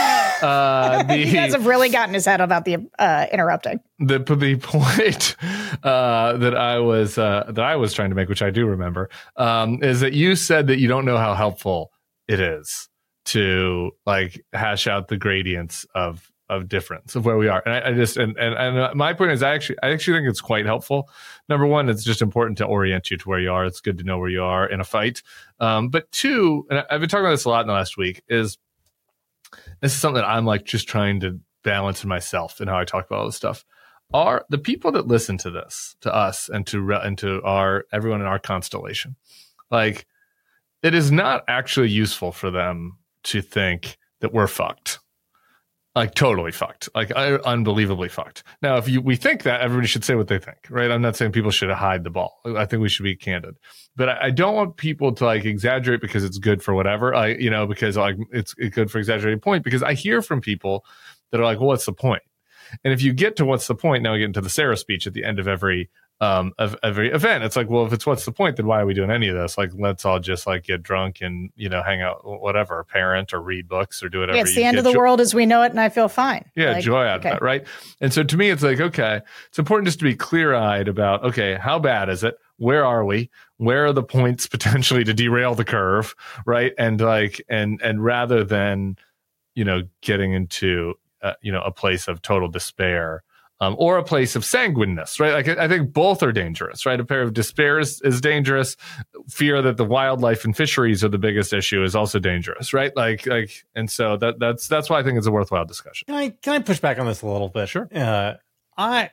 Uh, the, you guys have really gotten his head about the uh, interrupting. The the point uh, that I was uh, that I was trying to make, which I do remember, um, is that you said that you don't know how helpful it is to like hash out the gradients of of difference of where we are. And I, I just and, and and my point is I actually I actually think it's quite helpful. Number one, it's just important to orient you to where you are. It's good to know where you are in a fight. Um, but two, and I've been talking about this a lot in the last week, is this is something that I'm like just trying to balance in myself and how I talk about all this stuff. Are the people that listen to this, to us, and to and to our everyone in our constellation, like it is not actually useful for them to think that we're fucked. Like totally fucked, like uh, unbelievably fucked. Now, if you we think that, everybody should say what they think, right? I'm not saying people should hide the ball. I think we should be candid, but I, I don't want people to like exaggerate because it's good for whatever. I, you know, because like it's, it's good for exaggerating point. Because I hear from people that are like, "Well, what's the point?" And if you get to what's the point, now we get into the Sarah speech at the end of every um of every event. It's like, well, if it's what's the point, then why are we doing any of this? Like, let's all just like get drunk and, you know, hang out, whatever, parent or read books or do whatever. Yeah, it's the you end get of the jo- world as we know it, and I feel fine. Yeah, like, joy out okay. of that, right? And so to me, it's like, okay, it's important just to be clear-eyed about, okay, how bad is it? Where are we? Where are the points potentially to derail the curve, right? And like, and and rather than, you know, getting into, uh, you know, a place of total despair. Um, or a place of sanguineness, right? Like I think both are dangerous, right? A pair of despair is, is dangerous. Fear that the wildlife and fisheries are the biggest issue is also dangerous, right? Like, like, and so that that's that's why I think it's a worthwhile discussion. Can I can I push back on this a little bit? Sure. Uh, I.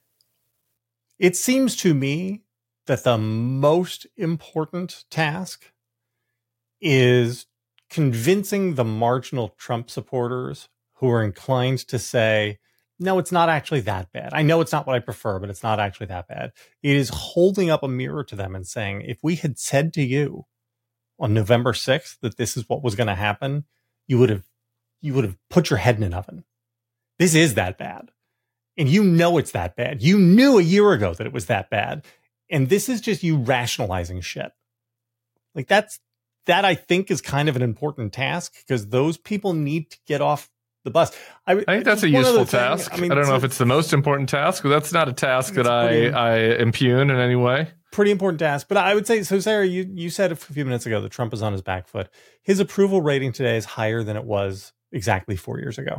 It seems to me that the most important task is convincing the marginal Trump supporters who are inclined to say, no, it's not actually that bad. I know it's not what I prefer, but it's not actually that bad. It is holding up a mirror to them and saying, if we had said to you on November sixth that this is what was going to happen, you would have you would have put your head in an oven. This is that bad. And you know it's that bad. You knew a year ago that it was that bad. And this is just you rationalizing shit. Like that's that I think is kind of an important task because those people need to get off the bus. I, I think that's a useful task. I, mean, I don't know so, if it's the most important task, but that's not a task that I, pretty, I impugn in any way. Pretty important task. But I would say, so Sarah, you, you said a few minutes ago that Trump is on his back foot. His approval rating today is higher than it was exactly four years ago.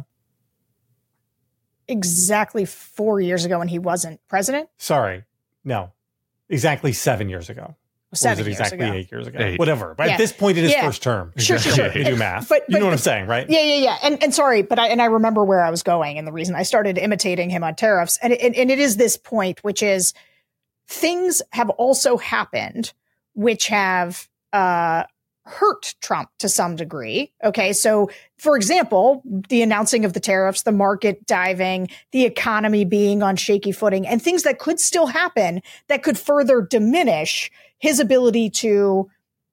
Exactly four years ago when he wasn't president? Sorry. No. Exactly seven years ago. Seven or was it exactly years ago. eight years ago? Eight. Whatever. But yeah. at this point in his yeah. first term. Sure, sure, sure. You do math. But, but, you know what I'm saying, right? Yeah, yeah, yeah. And and sorry, but I and I remember where I was going and the reason I started imitating him on tariffs. And, and, and it is this point, which is things have also happened which have uh, hurt Trump to some degree. Okay. So, for example, the announcing of the tariffs, the market diving, the economy being on shaky footing, and things that could still happen that could further diminish his ability to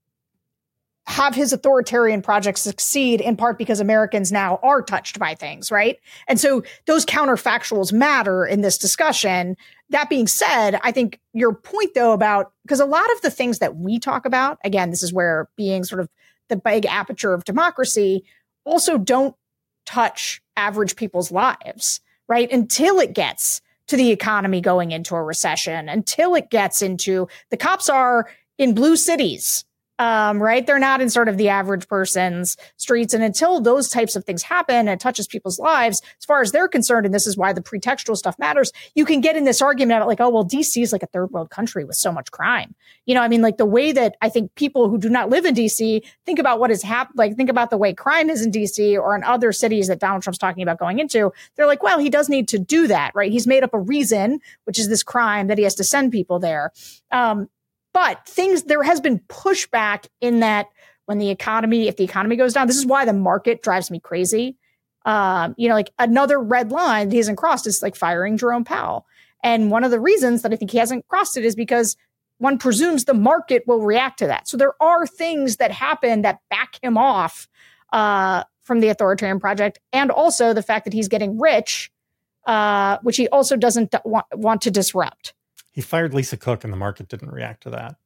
have his authoritarian project succeed, in part because Americans now are touched by things, right? And so those counterfactuals matter in this discussion. That being said, I think your point, though, about because a lot of the things that we talk about, again, this is where being sort of the big aperture of democracy, also don't touch average people's lives, right? Until it gets to the economy going into a recession, until it gets into the cops are in blue cities. Um, right. They're not in sort of the average person's streets. And until those types of things happen and it touches people's lives, as far as they're concerned, and this is why the pretextual stuff matters, you can get in this argument about like, oh, well, D C is like a third world country with so much crime. You know, I mean, like the way that I think people who do not live in D C think about what has happened, like think about the way crime is in D C or in other cities that Donald Trump's talking about going into. They're like, well, he does need to do that, right? He's made up a reason, which is this crime that he has to send people there. Um, But things, there has been pushback in that when the economy, if the economy goes down, this is why the market drives me crazy. Um, you know, like another red line that he hasn't crossed is like firing Jerome Powell. And one of the reasons that I think he hasn't crossed it is because one presumes the market will react to that. So there are things that happen that back him off uh, from the authoritarian project. And also the fact that he's getting rich, uh, which he also doesn't want, want to disrupt. He fired Lisa Cook and the market didn't react to that.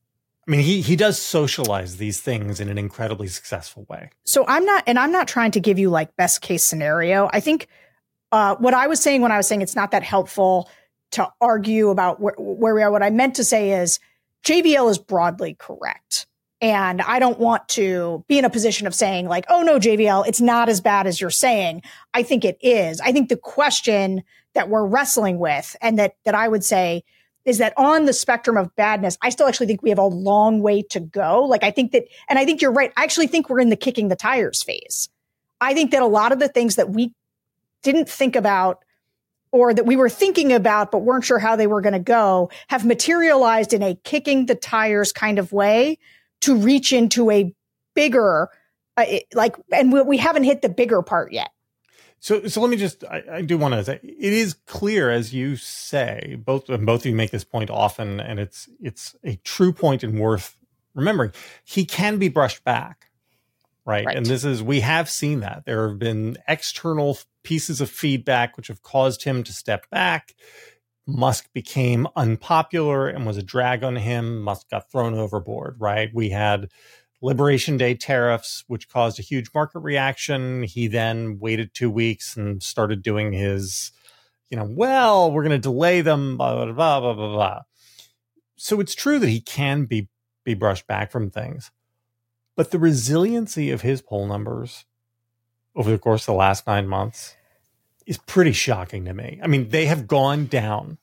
I mean, he he does socialize these things in an incredibly successful way. So I'm not, and I'm not trying to give you like best case scenario. I think uh, what I was saying when I was saying it's not that helpful to argue about wh- where we are, what I meant to say is J V L is broadly correct. And I don't want to be in a position of saying like, oh no, J V L, it's not as bad as you're saying. I think it is. I think the question that we're wrestling with and that, that I would say is that on the spectrum of badness, I still actually think we have a long way to go. Like I think that, and I think you're right. I actually think we're in the kicking the tires phase. I think that a lot of the things that we didn't think about or that we were thinking about but weren't sure how they were going to go have materialized in a kicking the tires kind of way to reach into a bigger, uh, like, and we, we haven't hit the bigger part yet. So, so let me just, I, I do want to say, it is clear, as you say, both, and both of you make this point often, and it's, it's a true point and worth remembering. He can be brushed back, right? Right. And this is, we have seen that. There have been external pieces of feedback which have caused him to step back. Musk became unpopular and was a drag on him. Musk got thrown overboard, right? We had Liberation Day tariffs, which caused a huge market reaction. He then waited two weeks and started doing his, you know, well, we're going to delay them, blah, blah, blah, blah, blah, blah. So it's true that he can be, be brushed back from things. But the resiliency of his poll numbers over the course of the last nine months is pretty shocking to me. I mean, they have gone down.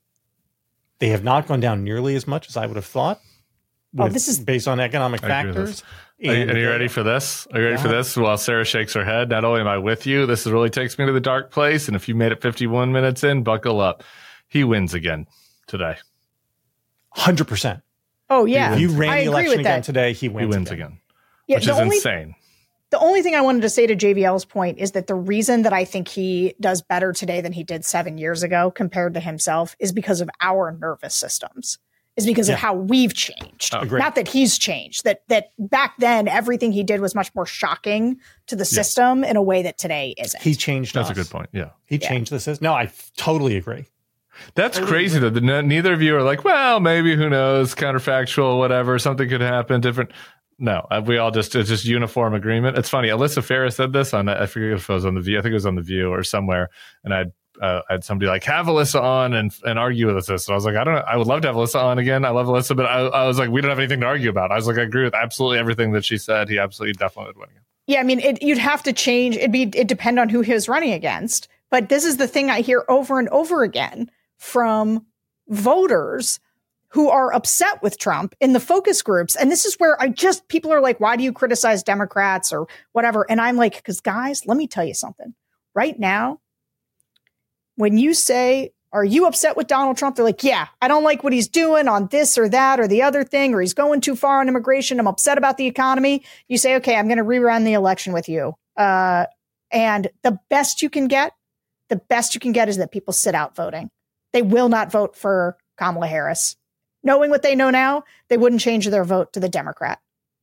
They have not gone down nearly as much as I would have thought. With, oh, this is based on economic factors. Are you, are you ready for this? Are you ready yeah. for this? While Sarah shakes her head, not only am I with you, this really takes me to the dark place. And if you made it fifty-one minutes in, buckle up. He wins again today. one hundred percent. Oh, yeah. If you ran I the agree election with again that. today, he wins, he wins again. again. Yeah, which is only, insane. The only thing I wanted to say to J V L's point is that the reason that I think he does better today than he did seven years ago compared to himself is because of our nervous systems. Is because yeah. of how we've changed. Oh, not that he's changed. That that back then, everything he did was much more shocking to the system yeah. in a way that today isn't. He changed That's us. a good point, yeah. He yeah. changed the system. No, I f- totally agree. That's totally crazy, agree. though. The, neither of you are like, well, maybe, who knows, counterfactual, whatever, something could happen, different. No, we all just, it's just uniform agreement. It's funny. Alyssa Farah said this on, I forget if it was on The View. I think it was on The View or somewhere. And I'd, Uh, I had somebody like have Alyssa on and and argue with us. So I was like, I don't know. I would love to have Alyssa on again. I love Alyssa, but I, I was like, we don't have anything to argue about. I was like, I agree with absolutely everything that she said. He absolutely definitely would win again. Yeah, I mean, it, you'd have to change. It'd be it depend on who he was running against. But this is the thing I hear over and over again from voters who are upset with Trump in the focus groups. And this is where I just people are like, why do you criticize Democrats or whatever? And I'm like, because guys, let me tell you something. Right now, when you say, are you upset with Donald Trump? They're like, yeah, I don't like what he's doing on this or that or the other thing, or he's going too far on immigration. I'm upset about the economy. You say, okay, I'm going to rerun the election with you. Uh, and the best you can get, the best you can get is that people sit out voting. They will not vote for Kamala Harris. Knowing what they know now, they wouldn't change their vote to the Democrat.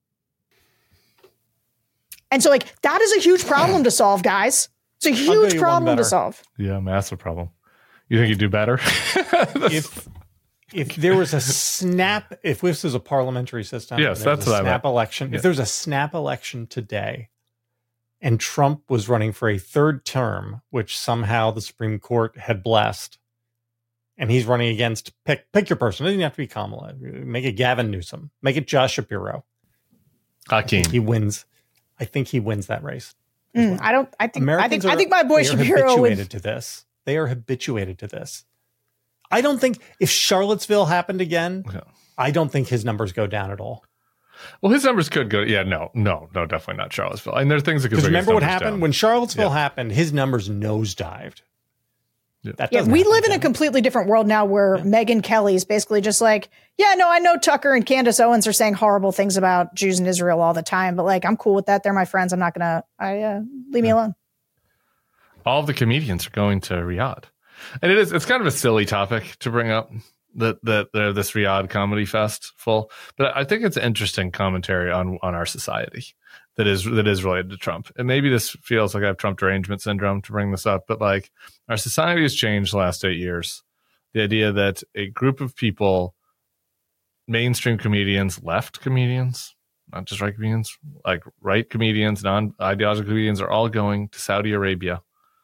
And so, like, that is a huge problem to solve, guys. It's a huge problem to solve. Yeah, massive problem. You think you'd do better? if if there was a snap, if this was a parliamentary system, yes, that's what I meant. Snap election. Yeah. If there was a snap election today, and Trump was running for a third term, which somehow the Supreme Court had blessed, and he's running against pick pick your person. It doesn't have to be Kamala. Make it Gavin Newsom. Make it Josh Shapiro. Hakeem. He wins. I think he wins that race. Mm, I don't. I think. Americans I think. Are, I think my boy they are Shapiro habituated would. to this. They are habituated to this. I don't think if Charlottesville happened again, yeah. I don't think his numbers go down at all. Well, his numbers could go. Yeah, no, no, no, definitely not Charlottesville. And there are things that could. Because remember what happened down. when Charlottesville yeah. happened? His numbers nosedived. Yeah, that yeah we live again. in a completely different world now, where yeah. Megyn Kelly is basically just like, yeah, no, I know Tucker and Candace Owens are saying horrible things about Jews in Israel all the time, but like, I'm cool with that. They're my friends. I'm not gonna. I uh, leave me yeah. alone. All of the comedians are going to Riyadh, and it is. It's kind of a silly topic to bring up. That that they're this Riyadh comedy fest full, but I think it's interesting commentary on on our society that is that is related to Trump. And maybe this feels like I have Trump derangement syndrome to bring this up, but like our society has changed the last eight years. The idea that a group of people mainstream comedians, left comedians, not just right comedians, like right comedians, non-ideological comedians are all going to Saudi Arabia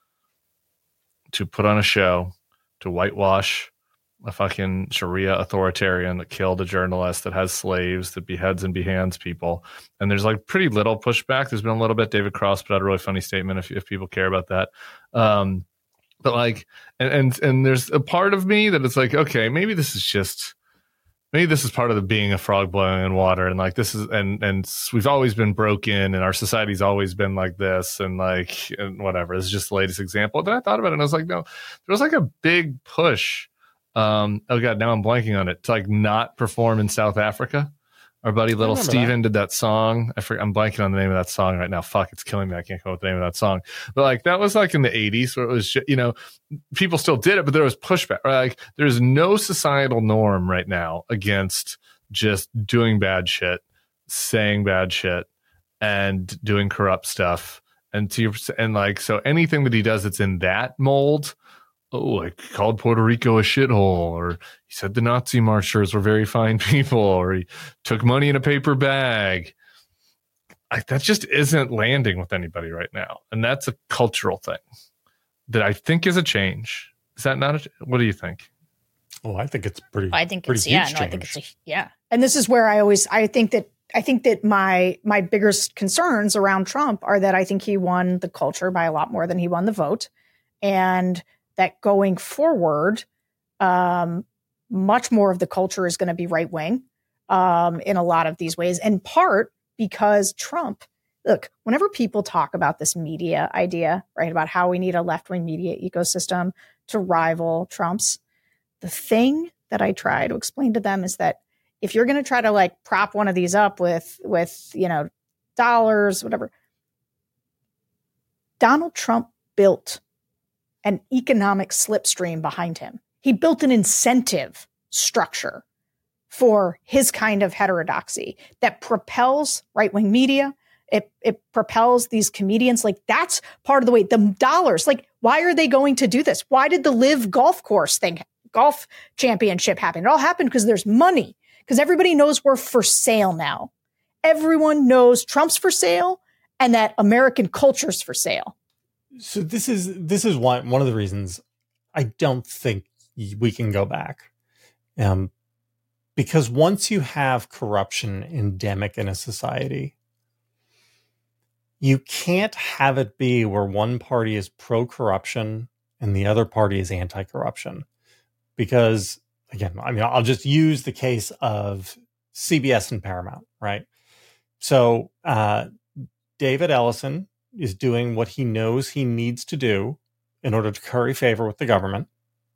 to put on a show to whitewash a fucking Sharia authoritarian that killed a journalist, that has slaves, that beheads and behands people. And there's like pretty little pushback. There's been a little bit. David Cross put out a really funny statement if, if people care about that. Um, but like, and, and, and there's a part of me that it's like, okay, maybe this is just, maybe this is part of the being a frog boiling in water. And like, this is, and, and we've always been broken and our society's always been like this and like, and whatever. This is just the latest example. Then I thought about it and I was like, no, there was like a big push. Um, oh God, now I'm blanking on it. To like not perform in South Africa. Our buddy Little Steven that. did that song. I forget, I'm blanking on the name of that song right now. Fuck, it's killing me. I can't come up with the name of that song. But like that was like in the eighties where it was, you know, people still did it, but there was pushback. Right? Like there's no societal norm right now against just doing bad shit, saying bad shit, and doing corrupt stuff. And to your, and like so anything that he does that's in that mold. Oh, like called Puerto Rico a shithole, or he said the Nazi marchers were very fine people, or he took money in a paper bag. Like that just isn't landing with anybody right now. And that's a cultural thing that I think is a change. Is that not a, what do you think? Oh, I think it's pretty, I think pretty it's, huge yeah, no, change. I think it's, a, yeah. And this is where I always, I think that, I think that my, my biggest concerns around Trump are that I think he won the culture by a lot more than he won the vote. And that going forward, um, much more of the culture is going to be right wing um, in a lot of these ways, in part because Trump, look, whenever people talk about this media idea, right, about how we need a left wing media ecosystem to rival Trump's, the thing that I try to explain to them is that if you're going to try to like prop one of these up with, with, you know, dollars, whatever, Donald Trump built an economic slipstream behind him. He built an incentive structure for his kind of heterodoxy that propels right-wing media. It, it propels these comedians. Like that's part of the way the dollars, like, why are they going to do this? Why did the Live golf course thing, golf championship happen? It all happened because there's money, because everybody knows we're for sale now. Everyone knows Trump's for sale and that American culture's for sale. So this is this is one one of the reasons I don't think we can go back, um, because once you have corruption endemic in a society, you can't have it be where one party is pro-corruption and the other party is anti-corruption. Because again, I mean, I'll just use the case of C B S and Paramount, right? So uh, David Ellison is doing what he knows he needs to do in order to curry favor with the government.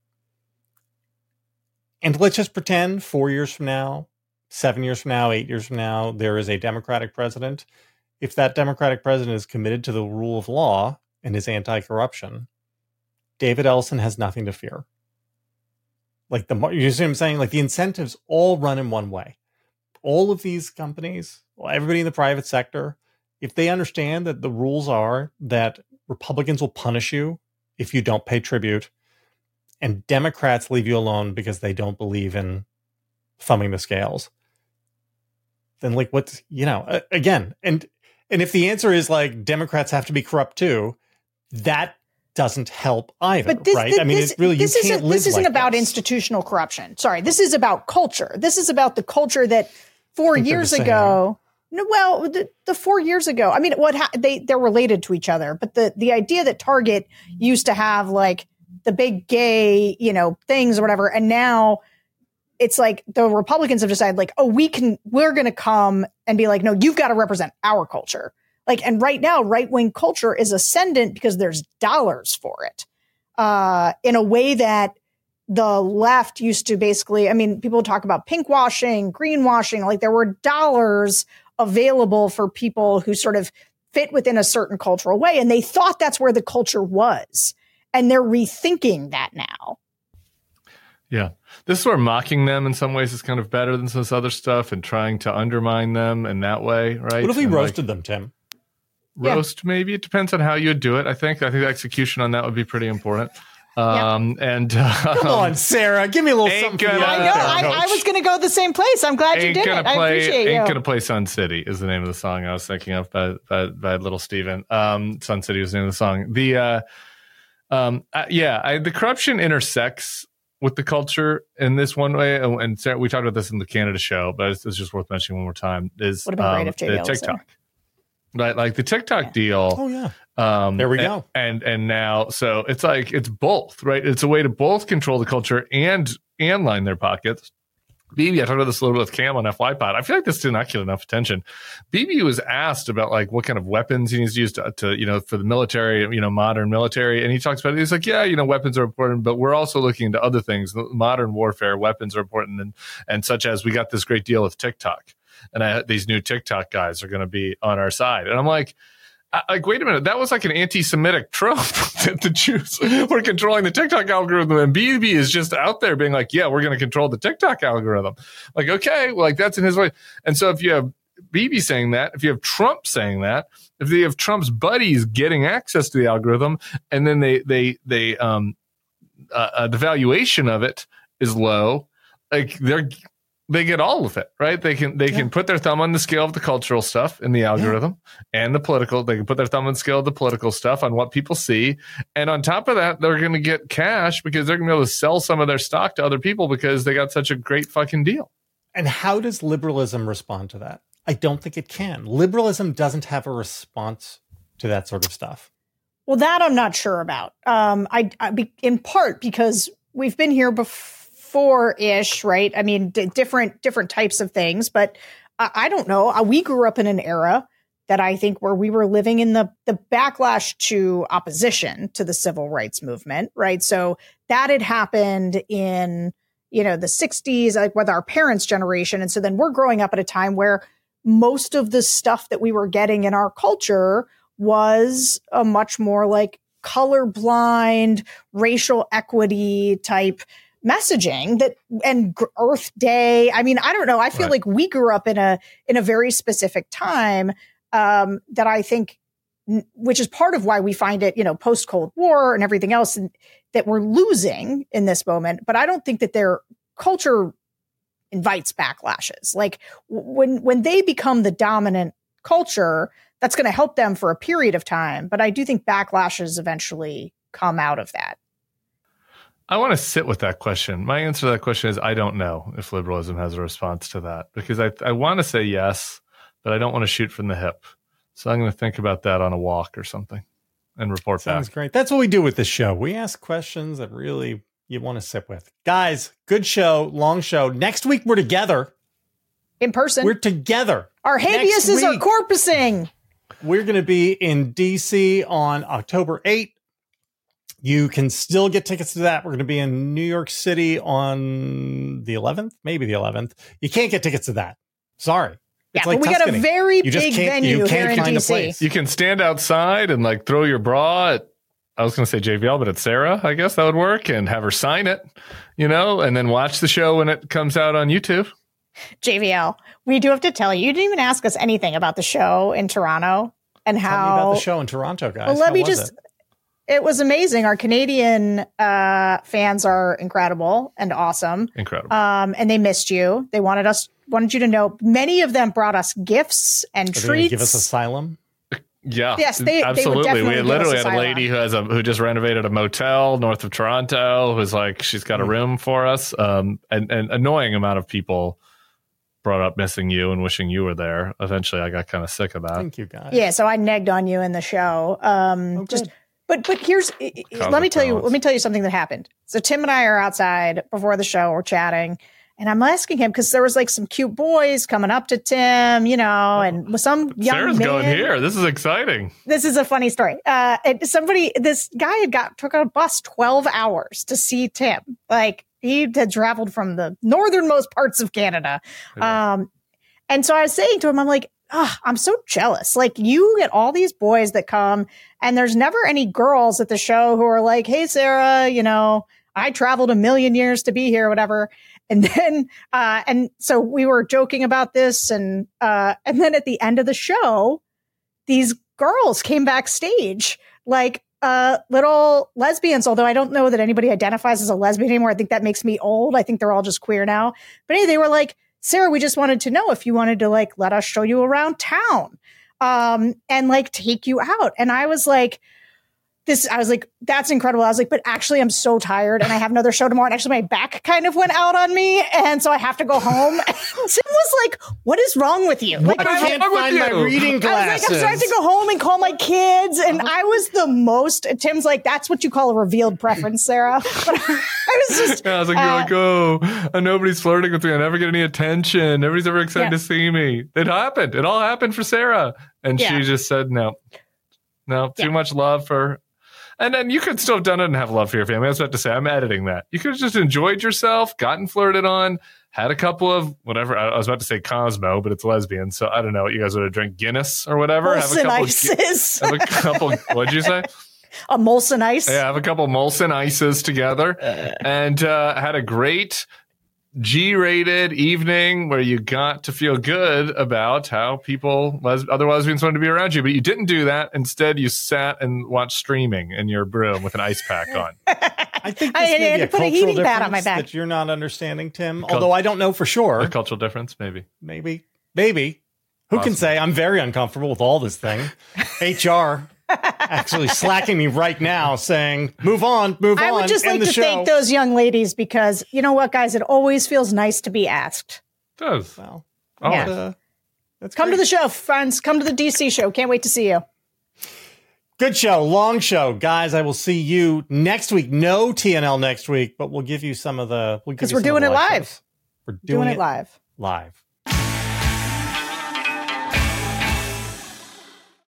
And let's just pretend four years from now, seven years from now, eight years from now, there is a Democratic president. If that Democratic president is committed to the rule of law and is anti-corruption, David Ellison has nothing to fear. Like the, you see what I'm saying? Like the incentives all run in one way. All of these companies, everybody in the private sector, if they understand that the rules are that Republicans will punish you if you don't pay tribute, and Democrats leave you alone because they don't believe in thumbing the scales, then like what's, you know, again, and and if the answer is like Democrats have to be corrupt too, that doesn't help either, but this, right? This, I mean, this, it really, you this can't isn't, live This isn't like about this. institutional corruption. Sorry, this is about culture. This is about the culture that four years ago... No, well, the, the four years ago, I mean, what ha- they they're related to each other, but the the idea that Target used to have like the big gay, you know, things or whatever, and now it's like the Republicans have decided like, oh, we can, we're going to come and be like, no, you've got to represent our culture. Like, and right now, right wing culture is ascendant because there's dollars for it, uh, in a way that the left used to basically. I mean, people talk about pink washing, green washing, like there were dollars available for people who sort of fit within a certain cultural way. And they thought that's where the culture was. And they're rethinking that now. Yeah. This is where mocking them in some ways is kind of better than some of this other stuff and trying to undermine them in that way, right? What if we and roasted like, them, Tim? Roast, yeah. Maybe. It depends on how you would do it, I think. I think the execution on that would be pretty important. Um, yeah. and uh, come on, Sarah, give me a little Ain't something. gonna- for I the know. other I, coach. I was going to go the same place. I'm glad you ain't did gonna it. I play, appreciate ain't you. gonna play Sun City is the name of the song I was thinking of by by, by Little Steven. Um, Sun City was the name of the song. The uh, um, uh, yeah, I, the corruption intersects with the culture in this one way, and, and Sarah, we talked about this in the Canada show, but it's, it's just worth mentioning one more time. Is Would have been um, great if J B L the was there. TikTok, right? Like the TikTok Yeah. deal. Oh yeah. Um, There we and, go. And and now, so it's like it's both, right? It's a way to both control the culture and and line their pockets. B B, I talked about this a little bit with Cam on F Y Pod. I feel like this did not get enough attention. B B was asked about like what kind of weapons he needs to use to, to, you know, for the military, you know, modern military. And he talks about it. He's like, yeah, you know, weapons are important, but we're also looking into other things. Modern warfare, weapons are important. And, and such as we got this great deal with TikTok. And I, these new TikTok guys are going to be on our side. And I'm like, I, like, wait a minute, that was like an anti-Semitic trope that the Jews were controlling the TikTok algorithm, and B B is just out there being like, yeah, we're going to control the TikTok algorithm. Like, okay, well, like that's in his way. And so if you have B B saying that, if you have Trump saying that, if you have Trump's buddies getting access to the algorithm, and then they they they um uh, uh, the valuation of it is low, like they're they get all of it, right? They can they yeah. can put their thumb on the scale of the cultural stuff in the algorithm yeah. and the political. They can put their thumb on the scale of the political stuff on what people see. And on top of that, they're going to get cash because they're going to be able to sell some of their stock to other people because they got such a great fucking deal. And how does liberalism respond to that? I don't think it can. Liberalism doesn't have a response to that sort of stuff. Well, that I'm not sure about. Um, I, I be, in part because we've been here before. Four-ish, right? I mean, d- different different types of things, but I, I don't know. Uh, we grew up in an era that I think where we were living in the the backlash to opposition to the civil rights movement, right? So that had happened in, you know, the sixties, like with our parents' generation, and so then we're growing up at a time where most of the stuff that we were getting in our culture was a much more like colorblind, racial equity type messaging that and Earth Day. I mean, I don't know. I feel right. like we grew up in a in a very specific time um, that I think, which is part of why we find it, you know, post Cold War and everything else, and that we're losing in this moment. But I don't think that their culture invites backlashes. Like when when they become the dominant culture, that's going to help them for a period of time. But I do think backlashes eventually come out of that. I want to sit with that question. My answer to that question is I don't know if liberalism has a response to that because I, I want to say yes, but I don't want to shoot from the hip. So I'm going to think about that on a walk or something and report Sounds back. Great. That's what we do with this show. We ask questions that really you want to sit with. Guys, good show, long show. Next week we're together. In person. We're together. Our habeases are corpusing. We're going to be in D C on October eighth. You can still get tickets to that. We're going to be in New York City on the eleventh, maybe the eleventh. You can't get tickets to that. Sorry. Yeah, it's like but we Tuscany. got a very you big venue you here can't in find D C. A place. You can stand outside and like throw your bra at, I was going to say J V L, but it's Sarah. I guess that would work, and have her sign it, you know, and then watch the show when it comes out on YouTube. J V L, we do have to tell you, you didn't even ask us anything about the show in Toronto and how. Tell me about the show in Toronto, guys. Well, let how me was just. It? It was amazing. Our Canadian uh, fans are incredible and awesome. Incredible. Um, and they missed you. They wanted us wanted you to know. Many of them brought us gifts and Are they treats. give us asylum. Yeah. Yes, they absolutely. They would we literally had a asylum. lady who has a who just renovated a motel north of Toronto who's like she's got a room for us. Um, and an annoying amount of people brought up missing you and wishing you were there. Eventually, I got kind of sick of that. Thank you, guys. Yeah, so I negged on you in the show. Um, oh, just. But but here's let me tell you let me tell you something that happened. So Tim and I are outside before the show. We're chatting, and I'm asking him because there was like some cute boys coming up to Tim, you know, and some young Sarah's man. going here. This is exciting. This is a funny story. Uh, and somebody, this guy had got took on a bus twelve hours to see Tim. Like he had traveled from the northernmost parts of Canada, Yeah. um, and so I was saying to him, I'm like, oh, I'm so jealous. Like you get all these boys that come. And there's never any girls at the show who are like, hey, Sarah, you know, I traveled a million years to be here, whatever. And then, uh, and so we were joking about this. And, uh, and then at the end of the show, these girls came backstage, like uh, little lesbians, although I don't know that anybody identifies as a lesbian anymore. I think that makes me old. I think they're all just queer now. But hey, they were like, Sarah, we just wanted to know if you wanted to like let us show you around town um, and like take you out. And I was like, this, I was like, that's incredible. I was like, but actually I'm so tired and I have another show tomorrow. And actually my back kind of went out on me. And so I have to go home. And Tim was like, what is wrong with you? Like, I can't find my reading glasses. I was like, I'm starting to go home and call my kids. And I was the most, Tim's like, that's what you call a revealed preference, Sarah. But I was just. Yeah, I was like, uh, you're like, oh, and nobody's flirting with me. I never get any attention. Nobody's ever excited Yeah. to see me. It happened. It all happened for Sarah. And Yeah. she just said, no, no, too Yeah. much love for. And then you could still have done it and have love for your family. I was about to say, I'm editing that. You could have just enjoyed yourself, gotten flirted on, had a couple of whatever. I was about to say Cosmo, but it's lesbian. So I don't know what you guys would have drank, Guinness or whatever. Have a Molson couple. Ices. Have a couple. What'd you say? A Molson Ice. Yeah, have a couple Molson Ices together, and uh, had a great G-rated evening where you got to feel good about how people, les- other lesbians, wanted to be around you, but you didn't do that. Instead, you sat and watched streaming in your room with an ice pack on. I think this I- I may had be to a put a cultural heating pad difference on my back. that you're not understanding, Tim. cul- Although I don't know for sure. A cultural difference, maybe. Maybe, maybe. Who can Awesome. say? I'm very uncomfortable with all this thing. H R actually slacking me right now, saying, "Move on, move I on." would just end like the to show. thank those young ladies because you know what, guys? It always feels nice to be asked. It does. Well, Oh, Yeah. that's, uh, that's Come great. to the show, friends. Come to the D C show. Can't wait to see you. Good show, long show, guys. I will see you next week. No T N L next week, but we'll give you some of the we'll give 'Cause you we're some of doing the it live live. shows. We're Doing, it live. live.